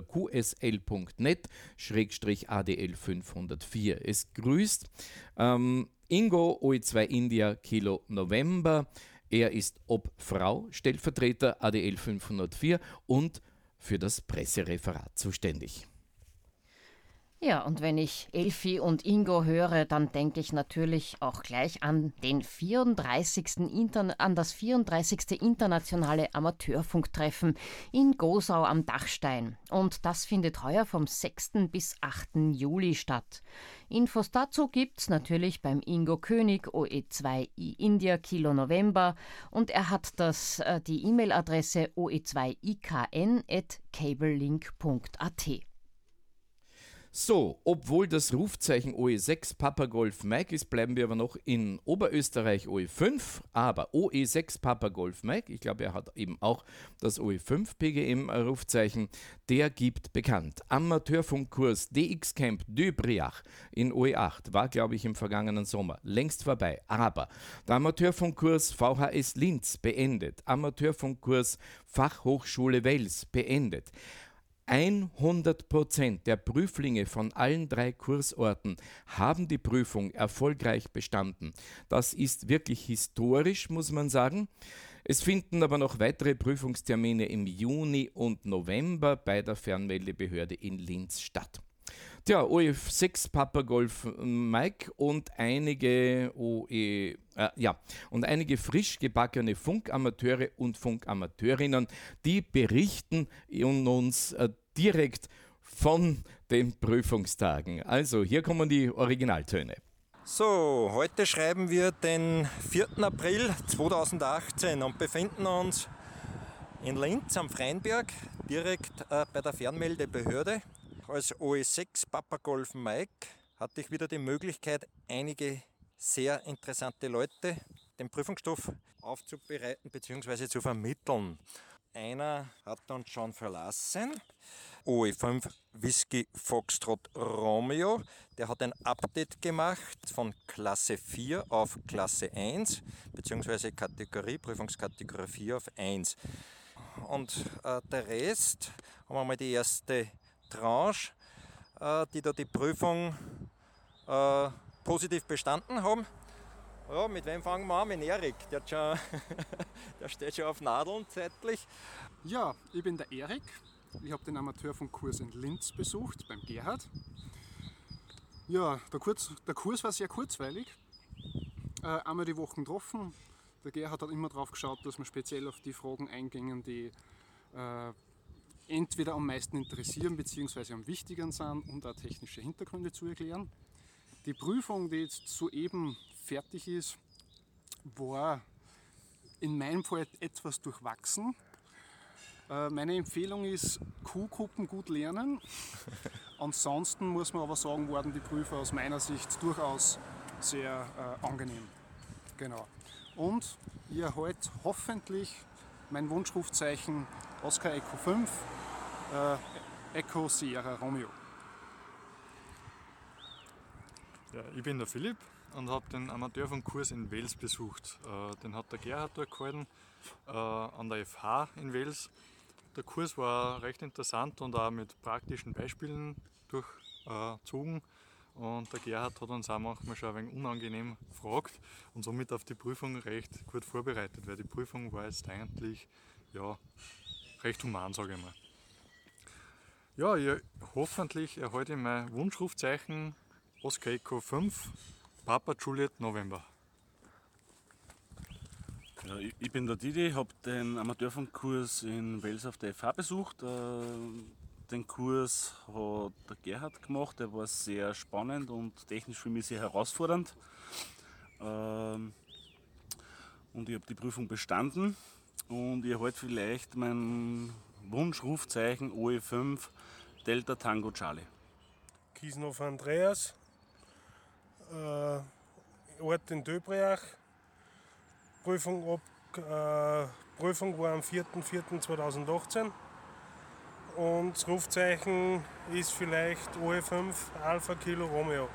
qsl.net/ADL504. Es grüßt Ingo, OE2 India Kilo November. Er ist Obfrau, Stellvertreter ADL 504 und für das Pressereferat zuständig. Ja, und wenn ich Elfi und Ingo höre, dann denke ich natürlich auch gleich an das 34. internationale Amateurfunktreffen in Gosau am Dachstein. Und das findet heuer vom 6. bis 8. Juli statt. Infos dazu gibt's natürlich beim Ingo König, OE2 India Kilo November, und er hat die E-Mail-Adresse oe2ikn@cablelink.at. So, obwohl das Rufzeichen OE6 Papa Golf Mike ist, bleiben wir aber noch in Oberösterreich OE5, aber OE6 Papa Golf Mike, ich glaube, er hat eben auch das OE5 PGM-Rufzeichen, der gibt bekannt. Amateurfunkkurs DX Camp Döbriach in OE8 war, glaube ich, im vergangenen Sommer längst vorbei, aber der Amateurfunkkurs VHS Linz beendet, Amateurfunkkurs Fachhochschule Wels beendet. 100% der Prüflinge von allen 3 Kursorten haben die Prüfung erfolgreich bestanden. Das ist wirklich historisch, muss man sagen. Es finden aber noch weitere Prüfungstermine im Juni und November bei der Fernmeldebehörde in Linz statt. Tja, OE6 Papa Golf Mike und einige frisch gebackene Funkamateure und Funkamateurinnen, die berichten uns direkt von den Prüfungstagen. Also, hier kommen die Originaltöne. So, heute schreiben wir den 4. April 2018 und befinden uns in Linz am Freienberg, direkt bei der Fernmeldebehörde. Als OE6 Papa Golf Mike hatte ich wieder die Möglichkeit, einige sehr interessante Leute den Prüfungsstoff aufzubereiten bzw. zu vermitteln. Einer hat uns schon verlassen, OE5 Whisky Foxtrot Romeo, der hat ein Update gemacht von Klasse 4 auf Klasse 1 bzw. Prüfungskategorie 4 auf 1. Und der Rest, haben wir mal die erste Tranche, die da die Prüfung positiv bestanden haben. Ja, mit wem fangen wir an? Mit Erik. Der steht schon auf Nadeln zeitlich. Ja, ich bin der Erik. Ich habe den Amateurfunkkurs in Linz besucht, beim Gerhard. Ja, der Kurs war sehr kurzweilig. Einmal die Woche getroffen. Der Gerhard hat immer darauf geschaut, dass wir speziell auf die Fragen eingingen, die entweder am meisten interessieren bzw. am wichtigsten sind und auch technische Hintergründe zu erklären. Die Prüfung, die jetzt soeben fertig ist, war in meinem Fall etwas durchwachsen. Meine Empfehlung ist, Q-Gruppen gut lernen. Ansonsten muss man aber sagen, waren die Prüfer aus meiner Sicht durchaus sehr angenehm. Genau. Und ihr erhaltet hoffentlich mein Wunschrufzeichen Oscar Echo 5, Echo Sierra Romeo. Ja, ich bin der Philipp und habe den Amateurfunkkurs in Wels besucht. Den hat der Gerhard dort gehalten, an der FH in Wels. Der Kurs war recht interessant und auch mit praktischen Beispielen durchzogen. Und der Gerhard hat uns auch manchmal schon ein wenig unangenehm gefragt und somit auf die Prüfung recht gut vorbereitet, weil die Prüfung war jetzt eigentlich recht human, sage ich mal. Ja, hoffentlich erhalte ich mein Wunschrufzeichen Oscar Echo 5, Papa Juliet November. Ja, ich bin der Didi, habe den Amateurfunkkurs in Wels auf der FH besucht. Den Kurs hat der Gerhard gemacht, der war sehr spannend und technisch für mich sehr herausfordernd. Und ich habe die Prüfung bestanden und ich erhalte vielleicht mein Wunschrufzeichen OE5 Delta Tango Charlie. Kiesnow Andreas, Ort in Döbriach. Prüfung war am 4.4.2018 und das Rufzeichen ist vielleicht OE5 Alpha Kilo Romeo.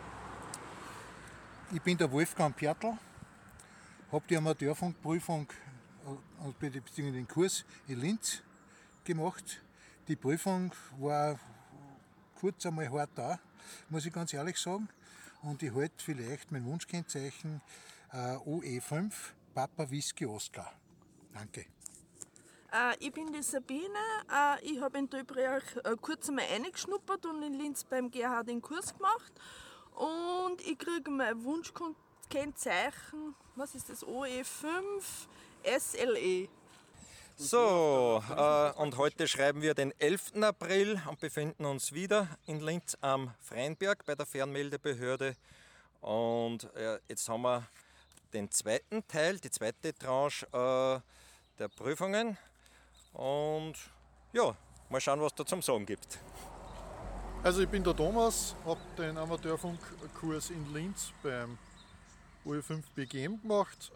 Ich bin der Wolfgang Pertl, habe die Amateurfunkprüfung bzw. den Kurs in Linz gemacht. Die Prüfung war kurz einmal hart da, muss ich ganz ehrlich sagen. Und ich halte vielleicht mein Wunschkennzeichen OE5 Papa Whisky Oscar. Danke. Ich bin die Sabine. Ich habe in Döbriach kurz einmal reingeschnuppert und in Linz beim Gerhard den Kurs gemacht. Und ich kriege mein Wunschkennzeichen, was ist das, OE5 SLE. So, und heute schreiben wir den 11. April und befinden uns wieder in Linz am Freinberg bei der Fernmeldebehörde. Und jetzt haben wir den zweiten Teil, die zweite Tranche der Prüfungen. Und ja, mal schauen, was da zum Sagen gibt. Also ich bin der Thomas, habe den Amateurfunkkurs in Linz beim OE5 BGM gemacht.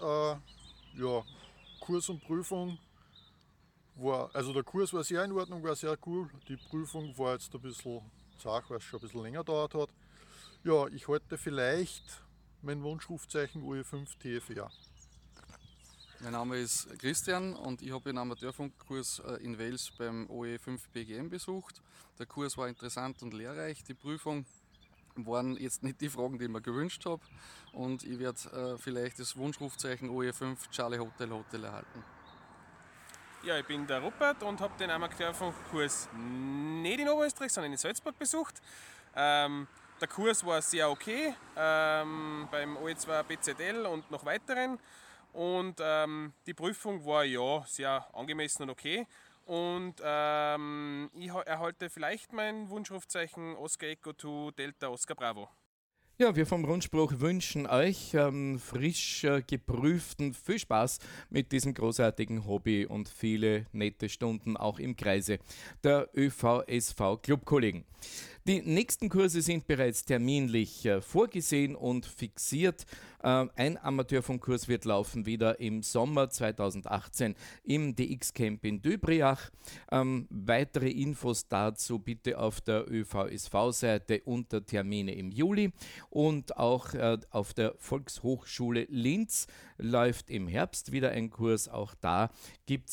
Kurs und Prüfung der Kurs war sehr in Ordnung, war sehr cool. Die Prüfung war jetzt ein bisschen zart, weil es schon ein bisschen länger gedauert hat. Ja, ich halte vielleicht mein Wunschrufzeichen OE5 TFR. Mein Name ist Christian und ich habe den Amateurfunkkurs in Wels beim OE5 BGM besucht. Der Kurs war interessant und lehrreich. Die Prüfung waren jetzt nicht die Fragen, die ich mir gewünscht habe. Und ich werde vielleicht das Wunschrufzeichen OE5 Charlie Hotel Hotel erhalten. Ja, ich bin der Rupert und habe den Amateurfunkkurs nicht in Oberösterreich, sondern in Salzburg besucht. Der Kurs war sehr okay, beim OE2 BZL und noch weiteren. Und die Prüfung war ja sehr angemessen und okay. Und ich erhalte vielleicht mein Wunschrufzeichen Oscar Echo 2 Delta Oscar Bravo. Ja, wir vom Rundspruch wünschen euch frisch geprüften viel Spaß mit diesem großartigen Hobby und viele nette Stunden auch im Kreise der ÖVSV Clubkollegen. Die nächsten Kurse sind bereits terminlich vorgesehen und fixiert. Ein Amateurfunkkurs wird laufen wieder im Sommer 2018 im DX-Camp in Döbriach. Weitere Infos dazu bitte auf der ÖVSV-Seite unter Termine im Juli. Und auch auf der Volkshochschule Linz läuft im Herbst wieder ein Kurs. Auch da gibt es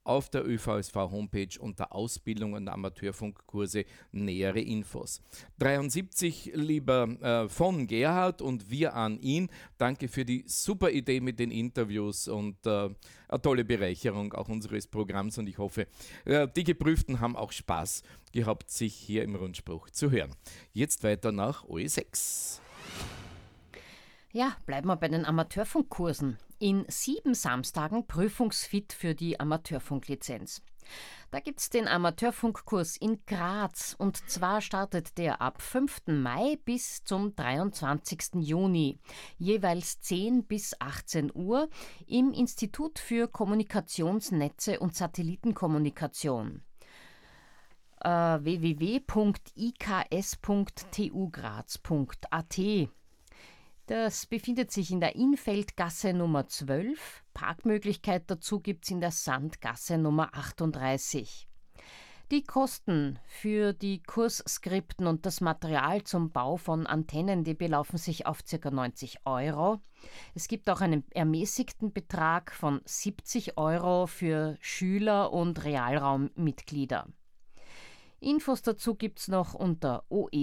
auf der ÖVSV-Homepage unter Ausbildung und Amateurfunkkurse nähere Infos. 73, lieber von Gerhard und wir an ihn. Danke für die super Idee mit den Interviews und eine tolle Bereicherung auch unseres Programms, und ich hoffe, die Geprüften haben auch Spaß gehabt, sich hier im Rundspruch zu hören. Jetzt weiter nach OE6. Ja, bleiben wir bei den Amateurfunkkursen. In 7 Samstagen prüfungsfit für die Amateurfunklizenz. Da gibt es den Amateurfunkkurs in Graz, und zwar startet der ab 5. Mai bis zum 23. Juni, jeweils 10 bis 18 Uhr im Institut für Kommunikationsnetze und Satellitenkommunikation. www.iks.tugraz.at. Das befindet sich in der Infeldgasse Nummer 12. Parkmöglichkeit dazu gibt es in der Sandgasse Nummer 38. Die Kosten für die Kursskripten und das Material zum Bau von Antennen, die belaufen sich auf ca. 90 €. Es gibt auch einen ermäßigten Betrag von 70 € für Schüler und Realraummitglieder. Infos dazu gibt's noch unter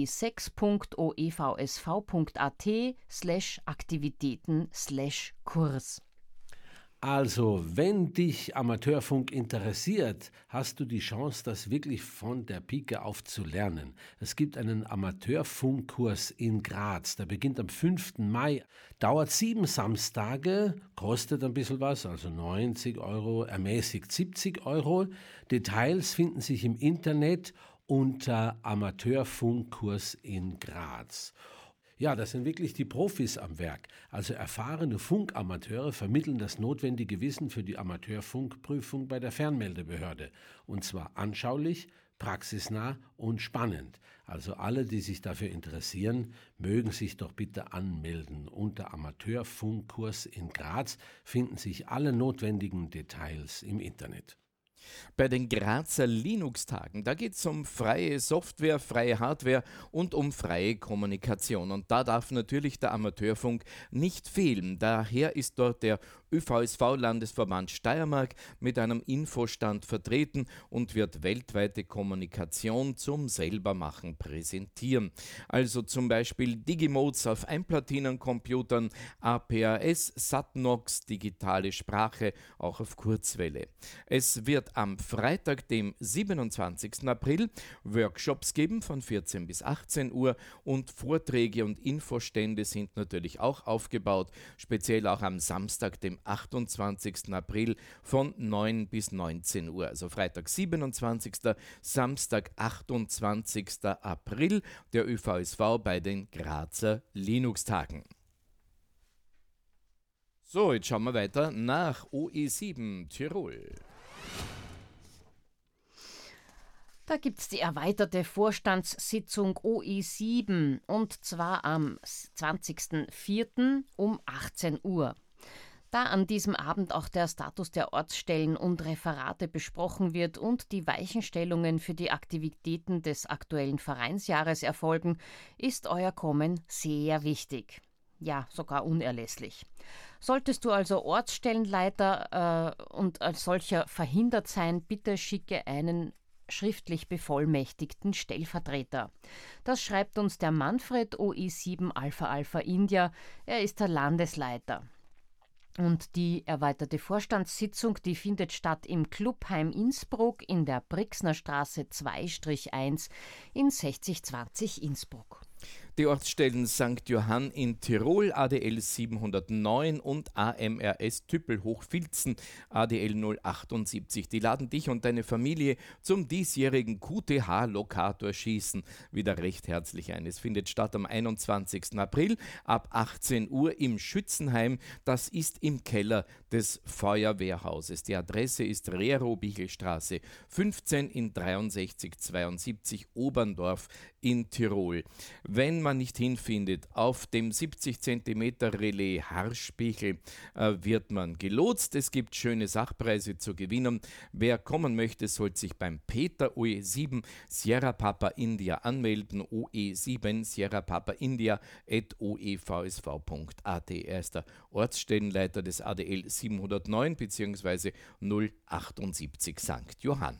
oe6.oevsv.at/Aktivitäten/Kurs. Also, wenn dich Amateurfunk interessiert, hast du die Chance, das wirklich von der Pike auf zu lernen. Es gibt einen Amateurfunkkurs in Graz, der beginnt am 5. Mai, dauert 7 Samstage, kostet ein bisschen was, also 90 €, ermäßigt 70 €. Details finden sich im Internet unter Amateurfunkkurs in Graz. Ja, das sind wirklich die Profis am Werk. Also erfahrene Funkamateure vermitteln das notwendige Wissen für die Amateurfunkprüfung bei der Fernmeldebehörde. Und zwar anschaulich, praxisnah und spannend. Also alle, die sich dafür interessieren, mögen sich doch bitte anmelden. Unter Amateurfunkkurs in Graz finden sich alle notwendigen Details im Internet. Bei den Grazer Linux-Tagen, da geht es um freie Software, freie Hardware und um freie Kommunikation. Und da darf natürlich der Amateurfunk nicht fehlen. Daher ist dort der ÖVSV-Landesverband Steiermark mit einem Infostand vertreten und wird weltweite Kommunikation zum Selbermachen präsentieren. Also zum Beispiel Digimodes auf Einplatinencomputern, APRS, Satnox, digitale Sprache, auch auf Kurzwelle. Es wird am Freitag, dem 27. April, Workshops geben von 14 bis 18 Uhr und Vorträge und Infostände sind natürlich auch aufgebaut, speziell auch am Samstag, dem 28. April von 9 bis 19 Uhr. Also Freitag 27., Samstag 28. April, der ÖVSV bei den Grazer Linux-Tagen. So, jetzt schauen wir weiter nach OE7 Tirol. Da gibt es die erweiterte Vorstandssitzung OE7, und zwar am 20.04. um 18 Uhr. Da an diesem Abend auch der Status der Ortsstellen und Referate besprochen wird und die Weichenstellungen für die Aktivitäten des aktuellen Vereinsjahres erfolgen, ist euer Kommen sehr wichtig. Ja, sogar unerlässlich. Solltest du also Ortsstellenleiter und als solcher verhindert sein, bitte schicke einen schriftlich bevollmächtigten Stellvertreter. Das schreibt uns der Manfred OE7 Alpha Alpha India. Er ist der Landesleiter. Und die erweiterte Vorstandssitzung, die findet statt im Clubheim Innsbruck in der Brixner Straße 2-1 in 6020 Innsbruck. Die Ortsstellen St. Johann in Tirol, ADL 709 und AMRS Tüppelhochfilzen, ADL 078. Die laden dich und deine Familie zum diesjährigen QTH-Lokator-Schießen wieder recht herzlich ein. Es findet statt am 21. April ab 18 Uhr im Schützenheim. Das ist im Keller des Feuerwehrhauses. Die Adresse ist Rero-Bichelstraße 15 in 6372 Oberndorf in Tirol. Wenn man nicht hinfindet, auf dem 70 cm Relais Harspichel wird man gelotst. Es gibt schöne Sachpreise zu gewinnen. Wer kommen möchte, soll sich beim Peter OE7 Sierra Papa India anmelden. OE7 Sierra Papa India @oevsv.at. Er ist der Ortsstellenleiter des ADL 709 bzw. 078 St. Johann.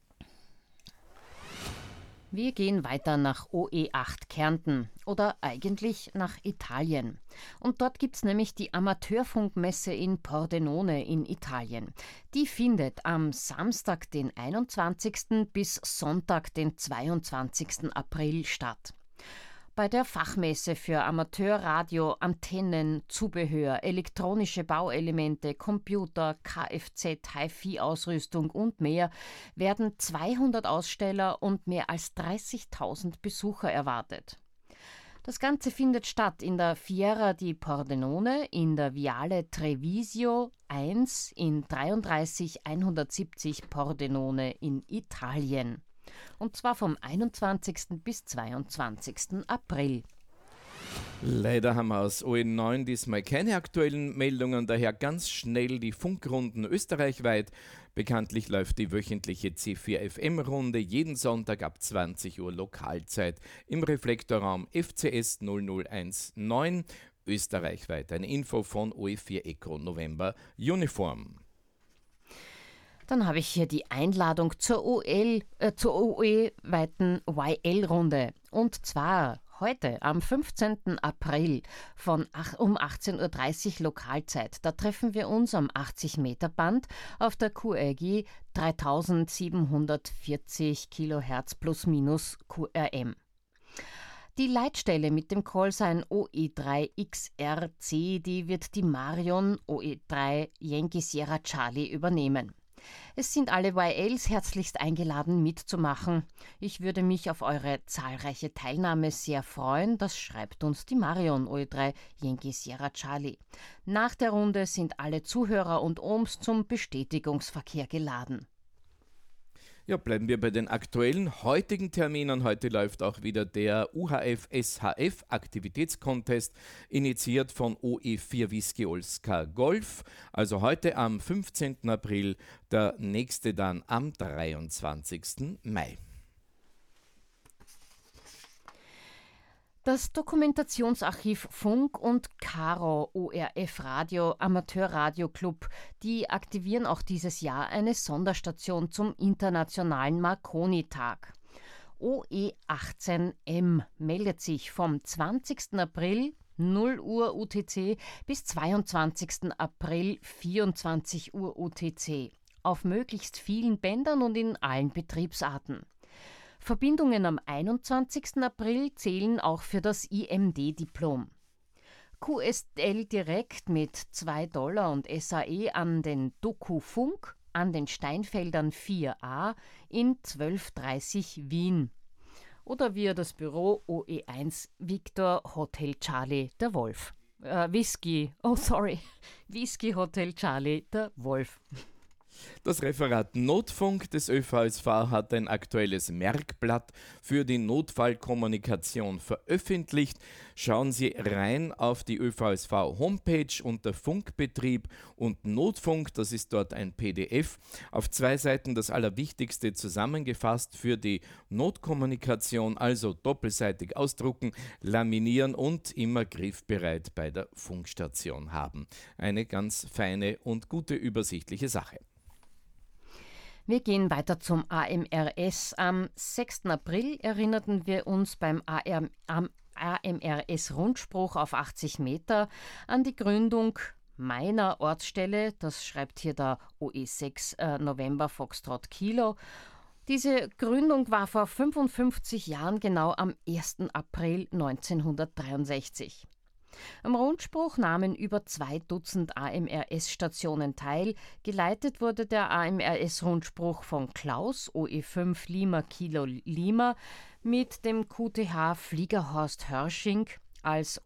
Wir gehen weiter nach OE8 Kärnten oder eigentlich nach Italien. Und dort gibt es nämlich die Amateurfunkmesse in Pordenone in Italien. Die findet am Samstag, den 21. bis Sonntag, den 22. April statt. Bei der Fachmesse für Amateurradio, Antennen, Zubehör, elektronische Bauelemente, Computer, Kfz, HiFi-Ausrüstung und mehr werden 200 Aussteller und mehr als 30.000 Besucher erwartet. Das Ganze findet statt in der Fiera di Pordenone, in der Viale Trevisio 1 in 33170 Pordenone in Italien. Und zwar vom 21. bis 22. April. Leider haben wir aus OE9 diesmal keine aktuellen Meldungen, daher ganz schnell die Funkrunden österreichweit. Bekanntlich läuft die wöchentliche C4FM-Runde jeden Sonntag ab 20 Uhr Lokalzeit im Reflektorraum FCS 0019 österreichweit. Eine Info von OE4 Echo November Uniform. Dann habe ich hier die Einladung zur OE-weiten YL-Runde. Und zwar heute am 15. April um 18.30 Uhr Lokalzeit. Da treffen wir uns am 80-Meter-Band auf der QRG 3740 kHz plus minus QRM. Die Leitstelle mit dem Callsign OE3XRC, die wird die Marion OE3 Yankee Sierra Charlie übernehmen. Es sind alle YLs herzlichst eingeladen mitzumachen. Ich würde mich auf eure zahlreiche Teilnahme sehr freuen. Das schreibt uns die Marion OE3 Yankee Sierra Charlie. Nach der Runde sind alle Zuhörer und OMs zum Bestätigungsverkehr geladen. Ja, bleiben wir bei den aktuellen heutigen Terminen. Heute läuft auch wieder der UHF-SHF Aktivitätscontest, initiiert von OE4 Whisky Oscar Golf. Also heute am 15. April, der nächste dann am 23. Mai. Das Dokumentationsarchiv Funk und Caro ORF Radio Amateurradio Club, die aktivieren auch dieses Jahr eine Sonderstation zum Internationalen Marconi-Tag. OE18M meldet sich vom 20. April 0 Uhr UTC bis 22. April 24 Uhr UTC auf möglichst vielen Bändern und in allen Betriebsarten. Verbindungen am 21. April zählen auch für das IMD-Diplom. QSL Direkt mit $2 und SAE an den Doku Funk an den Steinfeldern 4a in 1230 Wien. Oder via das Büro OE1 Victor Hotel Charlie der Wolf. Whisky Hotel Charlie der Wolf. Das Referat Notfunk des ÖVSV hat ein aktuelles Merkblatt für die Notfallkommunikation veröffentlicht. Schauen Sie rein auf die ÖVSV-Homepage unter Funkbetrieb und Notfunk, das ist dort ein PDF. Auf 2 Seiten das Allerwichtigste zusammengefasst für die Notkommunikation, also doppelseitig ausdrucken, laminieren und immer griffbereit bei der Funkstation haben. Eine ganz feine und gute übersichtliche Sache. Wir gehen weiter zum AMRS. Am 6. April erinnerten wir uns beim AMRS-Rundspruch auf 80 Meter an die Gründung meiner Ortsstelle, das schreibt hier der OE6 November Foxtrot Kilo. Diese Gründung war vor 55 Jahren genau am 1. April 1963. Am Rundspruch nahmen über 2 Dutzend AMRS-Stationen teil. Geleitet wurde der AMRS-Rundspruch von Klaus, OE5 Lima Kilo Lima, mit dem QTH Fliegerhorst Hörsching als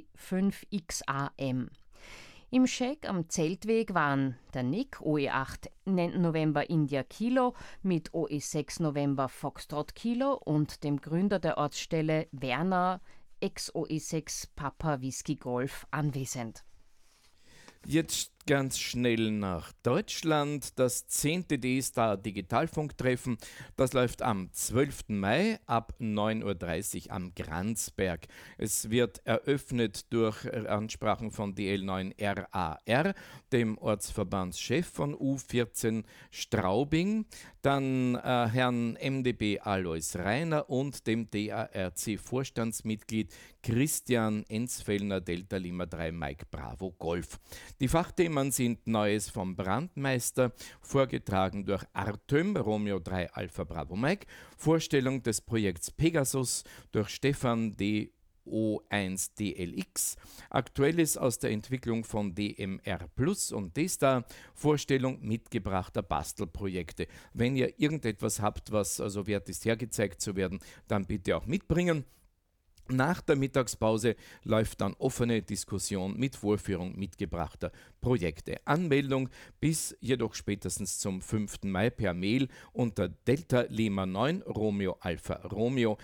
OE5XAM. Im Scheck am Zeltweg waren der Nick, OE8 November India Kilo mit OE6 November Foxtrot Kilo und dem Gründer der Ortsstelle Werner XOE6 Papa Whisky Golf anwesend. Jetzt ganz schnell nach Deutschland. Das 10. D-Star Digitalfunktreffen, das läuft am 12. Mai ab 9.30 Uhr am Granzberg. Es wird eröffnet durch Ansprachen von DL9RAR, dem Ortsverbandschef von U14 Straubing, dann Herrn MdB Alois Reiner und dem DARC-Vorstandsmitglied Christian Enzfellner Delta Lima 3 Mike Bravo Golf. Die Fachthemen sind Neues vom Brandmeister, vorgetragen durch Artem Romeo 3 Alpha Bravo Mike, Vorstellung des Projekts Pegasus durch Stefan D. O1DLX, Aktuelles aus der Entwicklung von DMR Plus und D-Star, Vorstellung mitgebrachter Bastelprojekte. Wenn ihr irgendetwas habt, was also wert ist, hergezeigt zu werden, dann bitte auch mitbringen. Nach der Mittagspause läuft dann offene Diskussion mit Vorführung mitgebrachter Projekte. Anmeldung bis jedoch spätestens zum 5. Mai per Mail unter Delta Lima 9 Romeo Alpha Romeo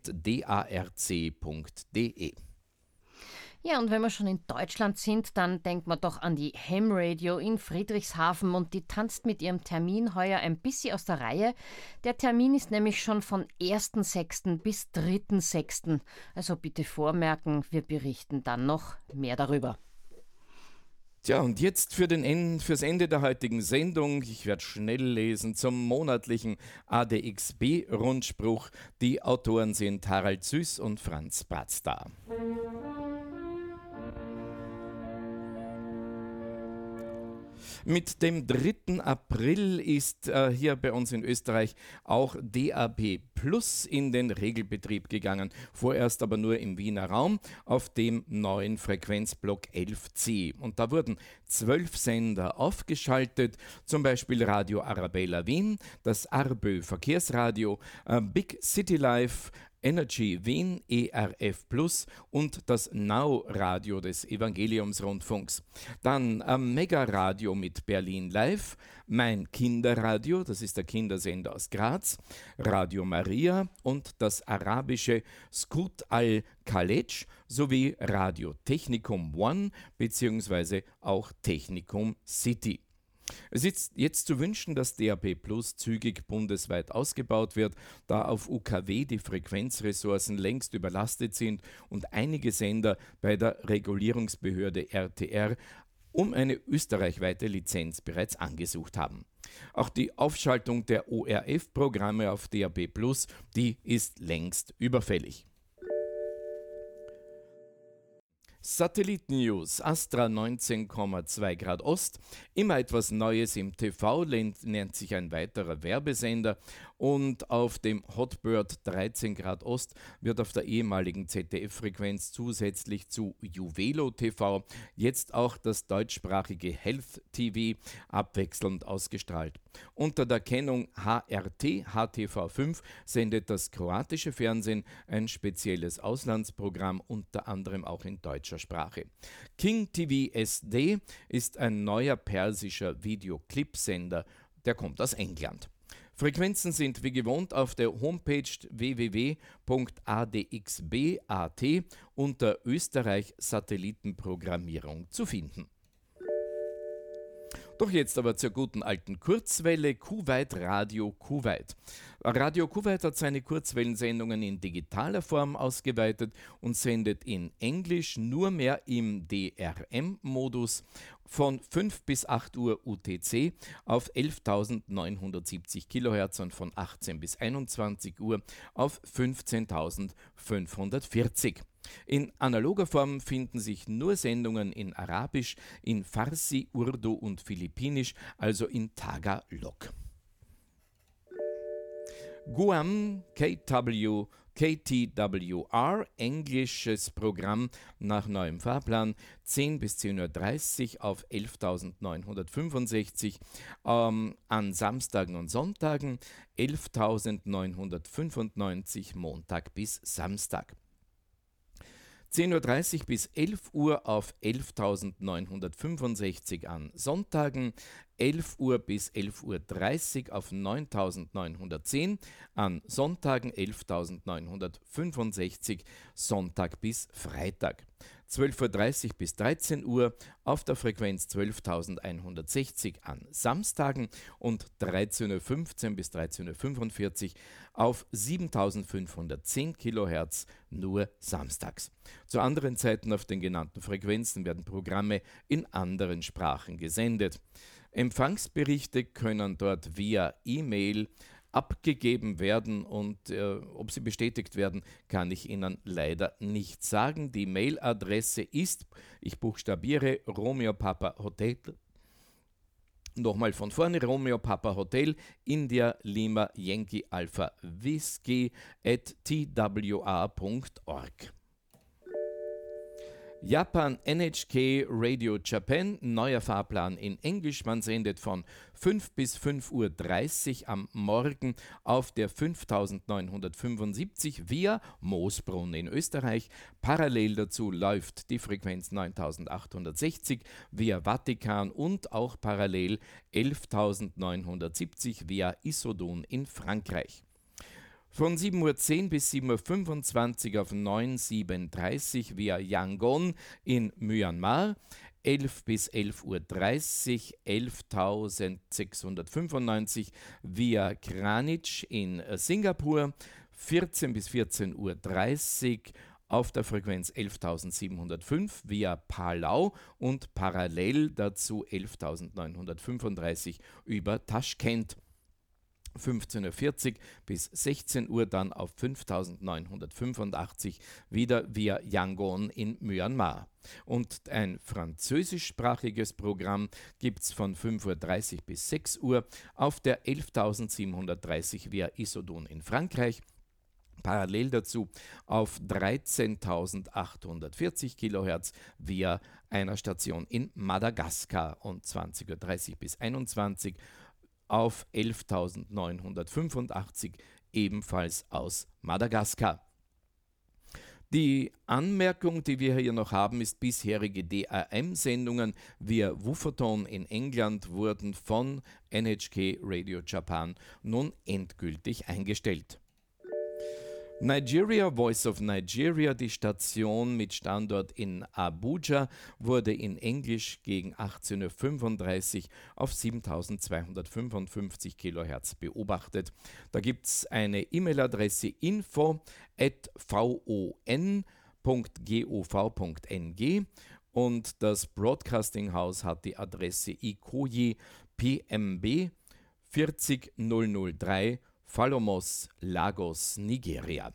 @darc.de. Ja, und wenn wir schon in Deutschland sind, dann denkt man doch an die Ham Radio in Friedrichshafen und die tanzt mit ihrem Termin heuer ein bisschen aus der Reihe. Der Termin ist nämlich schon von 1.6. bis 3.6. Also bitte vormerken, wir berichten dann noch mehr darüber. Tja, und jetzt fürs Ende der heutigen Sendung, ich werde schnell lesen, zum monatlichen ADXB-Rundspruch. Die Autoren sind Harald Süß und Franz Bratzda. Mit dem 3. April ist hier bei uns in Österreich auch DAB Plus in den Regelbetrieb gegangen, vorerst aber nur im Wiener Raum auf dem neuen Frequenzblock 11C. Und da wurden 12 Sender aufgeschaltet, zum Beispiel Radio Arabella Wien, das Arbö Verkehrsradio, Big City Life, Energy Wien, ERF Plus und das Now-Radio des Evangeliumsrundfunks. Dann Mega-Radio mit Berlin Live, Mein Kinderradio, das ist der Kindersender aus Graz, Radio Maria und das arabische Skut al-Khalej sowie Radio Technikum One bzw. auch Technikum City. Es ist jetzt zu wünschen, dass DAB Plus zügig bundesweit ausgebaut wird, da auf UKW die Frequenzressourcen längst überlastet sind und einige Sender bei der Regulierungsbehörde RTR um eine österreichweite Lizenz bereits angesucht haben. Auch die Aufschaltung der ORF-Programme auf DAB Plus, die ist längst überfällig. Satelliten-News, Astra 19,2 Grad Ost, immer etwas Neues im TV, nennt sich ein weiterer Werbesender, und auf dem Hotbird 13 Grad Ost wird auf der ehemaligen ZDF-Frequenz zusätzlich zu Juvelo TV jetzt auch das deutschsprachige Health TV abwechselnd ausgestrahlt. Unter der Kennung HRT HTV5 sendet das kroatische Fernsehen ein spezielles Auslandsprogramm, unter anderem auch in deutscher Sprache. King TV SD ist ein neuer persischer Videoclipsender, der kommt aus England. Frequenzen sind wie gewohnt auf der Homepage www.adxb.at unter Österreich Satellitenprogrammierung zu finden. Doch jetzt aber zur guten alten Kurzwelle, Kuwait Radio Kuwait. Radio Kuwait hat seine Kurzwellensendungen in digitaler Form ausgeweitet und sendet in Englisch nur mehr im DRM-Modus von 5 bis 8 Uhr UTC auf 11.970 kHz und von 18 bis 21 Uhr auf 15.540. In analoger Form finden sich nur Sendungen in Arabisch, in Farsi, Urdu und Philippinisch, also in Tagalog. Guam KTWR, englisches Programm nach neuem Fahrplan, 10 bis 10.30 Uhr auf 11.965, an Samstagen und Sonntagen 11.995 Montag bis Samstag. 10:30 Uhr bis 11 Uhr auf 11.965 an Sonntagen, 11 Uhr bis 11:30 Uhr auf 9.910 an Sonntagen, 11.965 Sonntag bis Freitag. 12:30 Uhr bis 13 Uhr auf der Frequenz 12.160 an Samstagen und 13:15 Uhr bis 13:45 Uhr auf 7.510 Kilohertz nur samstags. Zu anderen Zeiten auf den genannten Frequenzen werden Programme in anderen Sprachen gesendet. Empfangsberichte können dort via E-Mail abgegeben werden und ob sie bestätigt werden, kann ich Ihnen leider nicht sagen. Die Mailadresse ist, ich buchstabiere, Romeo Papa Hotel, nochmal von vorne, Romeo Papa Hotel, India Lima Yankee Alpha Whiskey @twa.org. Japan NHK Radio Japan, neuer Fahrplan in Englisch. Man sendet von 5 bis 5:30 Uhr am Morgen auf der 5975 via Moosbrunn in Österreich. Parallel dazu läuft die Frequenz 9860 via Vatikan und auch parallel 11970 via Issoudun in Frankreich. Von 7:10 Uhr bis 7:25 Uhr auf 9730 via Yangon in Myanmar, 11 bis 11:30 Uhr 11.695 via Greenwich in Singapur, 14 bis 14:30 Uhr auf der Frequenz 11.705 via Palau und parallel dazu 11.935 über Taschkent. 15:40 Uhr bis 16 Uhr dann auf 5.985 wieder via Yangon in Myanmar. Und ein französischsprachiges Programm gibt es von 5:30 Uhr bis 6 Uhr auf der 11.730 via Issoudun in Frankreich. Parallel dazu auf 13.840 Kilohertz via einer Station in Madagaskar und 20:30 Uhr bis 21 Uhr auf 11.985 ebenfalls aus Madagaskar. Die Anmerkung, die wir hier noch haben, ist, bisherige DAM-Sendungen via Wufferton in England wurden von NHK Radio Japan nun endgültig eingestellt. Nigeria, Voice of Nigeria, die Station mit Standort in Abuja, wurde in Englisch gegen 18:35 Uhr auf 7255 Kilohertz beobachtet. Da gibt es eine E-Mail-Adresse info@von.gov.ng und das Broadcasting House hat die Adresse Ikoyi PMB 40003 Falomos, Lagos, Nigeria.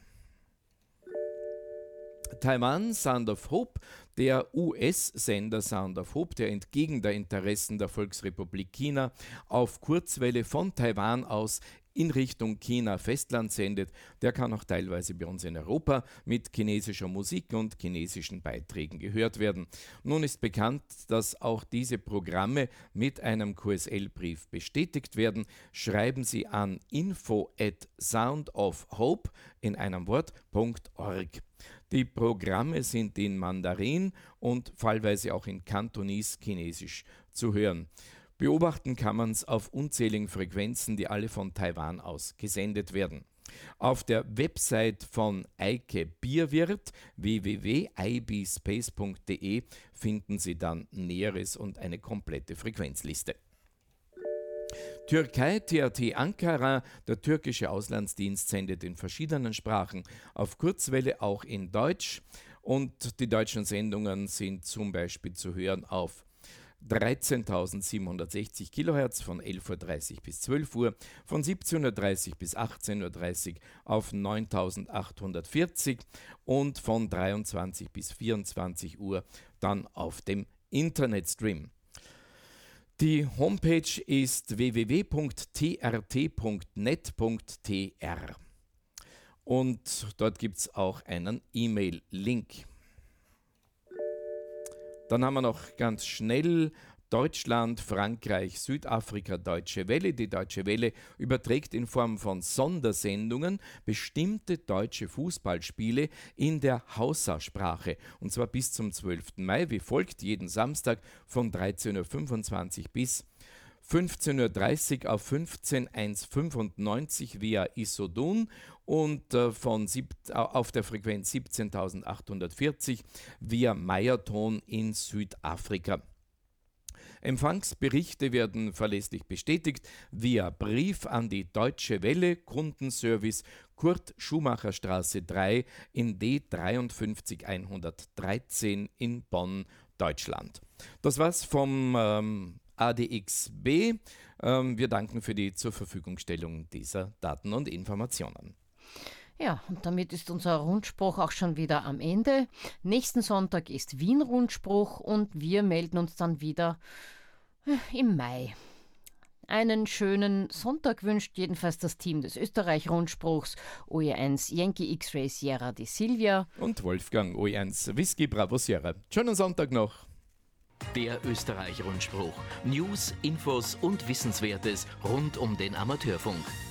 Taiwan, Sound of Hope, der US-Sender Sound of Hope, der entgegen der Interessen der Volksrepublik China auf Kurzwelle von Taiwan aus in Richtung China-Festland sendet, der kann auch teilweise bei uns in Europa mit chinesischer Musik und chinesischen Beiträgen gehört werden. Nun ist bekannt, dass auch diese Programme mit einem QSL-Brief bestätigt werden. Schreiben Sie an info@soundofhope in einem Wort.org. Die Programme sind in Mandarin und fallweise auch in Kantonis-Chinesisch zu hören. Beobachten kann man es auf unzähligen Frequenzen, die alle von Taiwan aus gesendet werden. Auf der Website von Eike Bierwirt www.ibspace.de finden Sie dann Näheres und eine komplette Frequenzliste. Türkei, TRT Ankara, der türkische Auslandsdienst, sendet in verschiedenen Sprachen auf Kurzwelle, auch in Deutsch. Und die deutschen Sendungen sind zum Beispiel zu hören auf 13.760 Kilohertz von 11:30 Uhr bis 12 Uhr, von 17:30 Uhr bis 18:30 Uhr auf 9.840 und von 23 bis 24 Uhr dann auf dem Internetstream. Die Homepage ist www.trt.net.tr und dort gibt es auch einen E-Mail-Link. Dann haben wir noch ganz schnell Deutschland, Frankreich, Südafrika, Deutsche Welle. Die Deutsche Welle überträgt in Form von Sondersendungen bestimmte deutsche Fußballspiele in der Hausa-Sprache. Und zwar bis zum 12. Mai, wie folgt: jeden Samstag von 13.25 Uhr bis 15.30 Uhr auf 15.195 via Isodun und auf der Frequenz 17.840 via Meierton in Südafrika. Empfangsberichte werden verlässlich bestätigt via Brief an die Deutsche Welle, Kundenservice Kurt-Schumacher-Straße 3 in D 53113 in Bonn, Deutschland. Das war's vom ADXB. Wir danken für die Zurverfügungstellung dieser Daten und Informationen. Ja, und damit ist unser Rundspruch auch schon wieder am Ende. Nächsten Sonntag ist Wien-Rundspruch und wir melden uns dann wieder im Mai. Einen schönen Sonntag wünscht jedenfalls das Team des Österreich-Rundspruchs OE1 Yankee X-Ray Sierra di Silvia und Wolfgang OE1 Whisky Bravo Sierra. Schönen Sonntag noch. Der Österreich-Rundspruch. News, Infos und Wissenswertes rund um den Amateurfunk.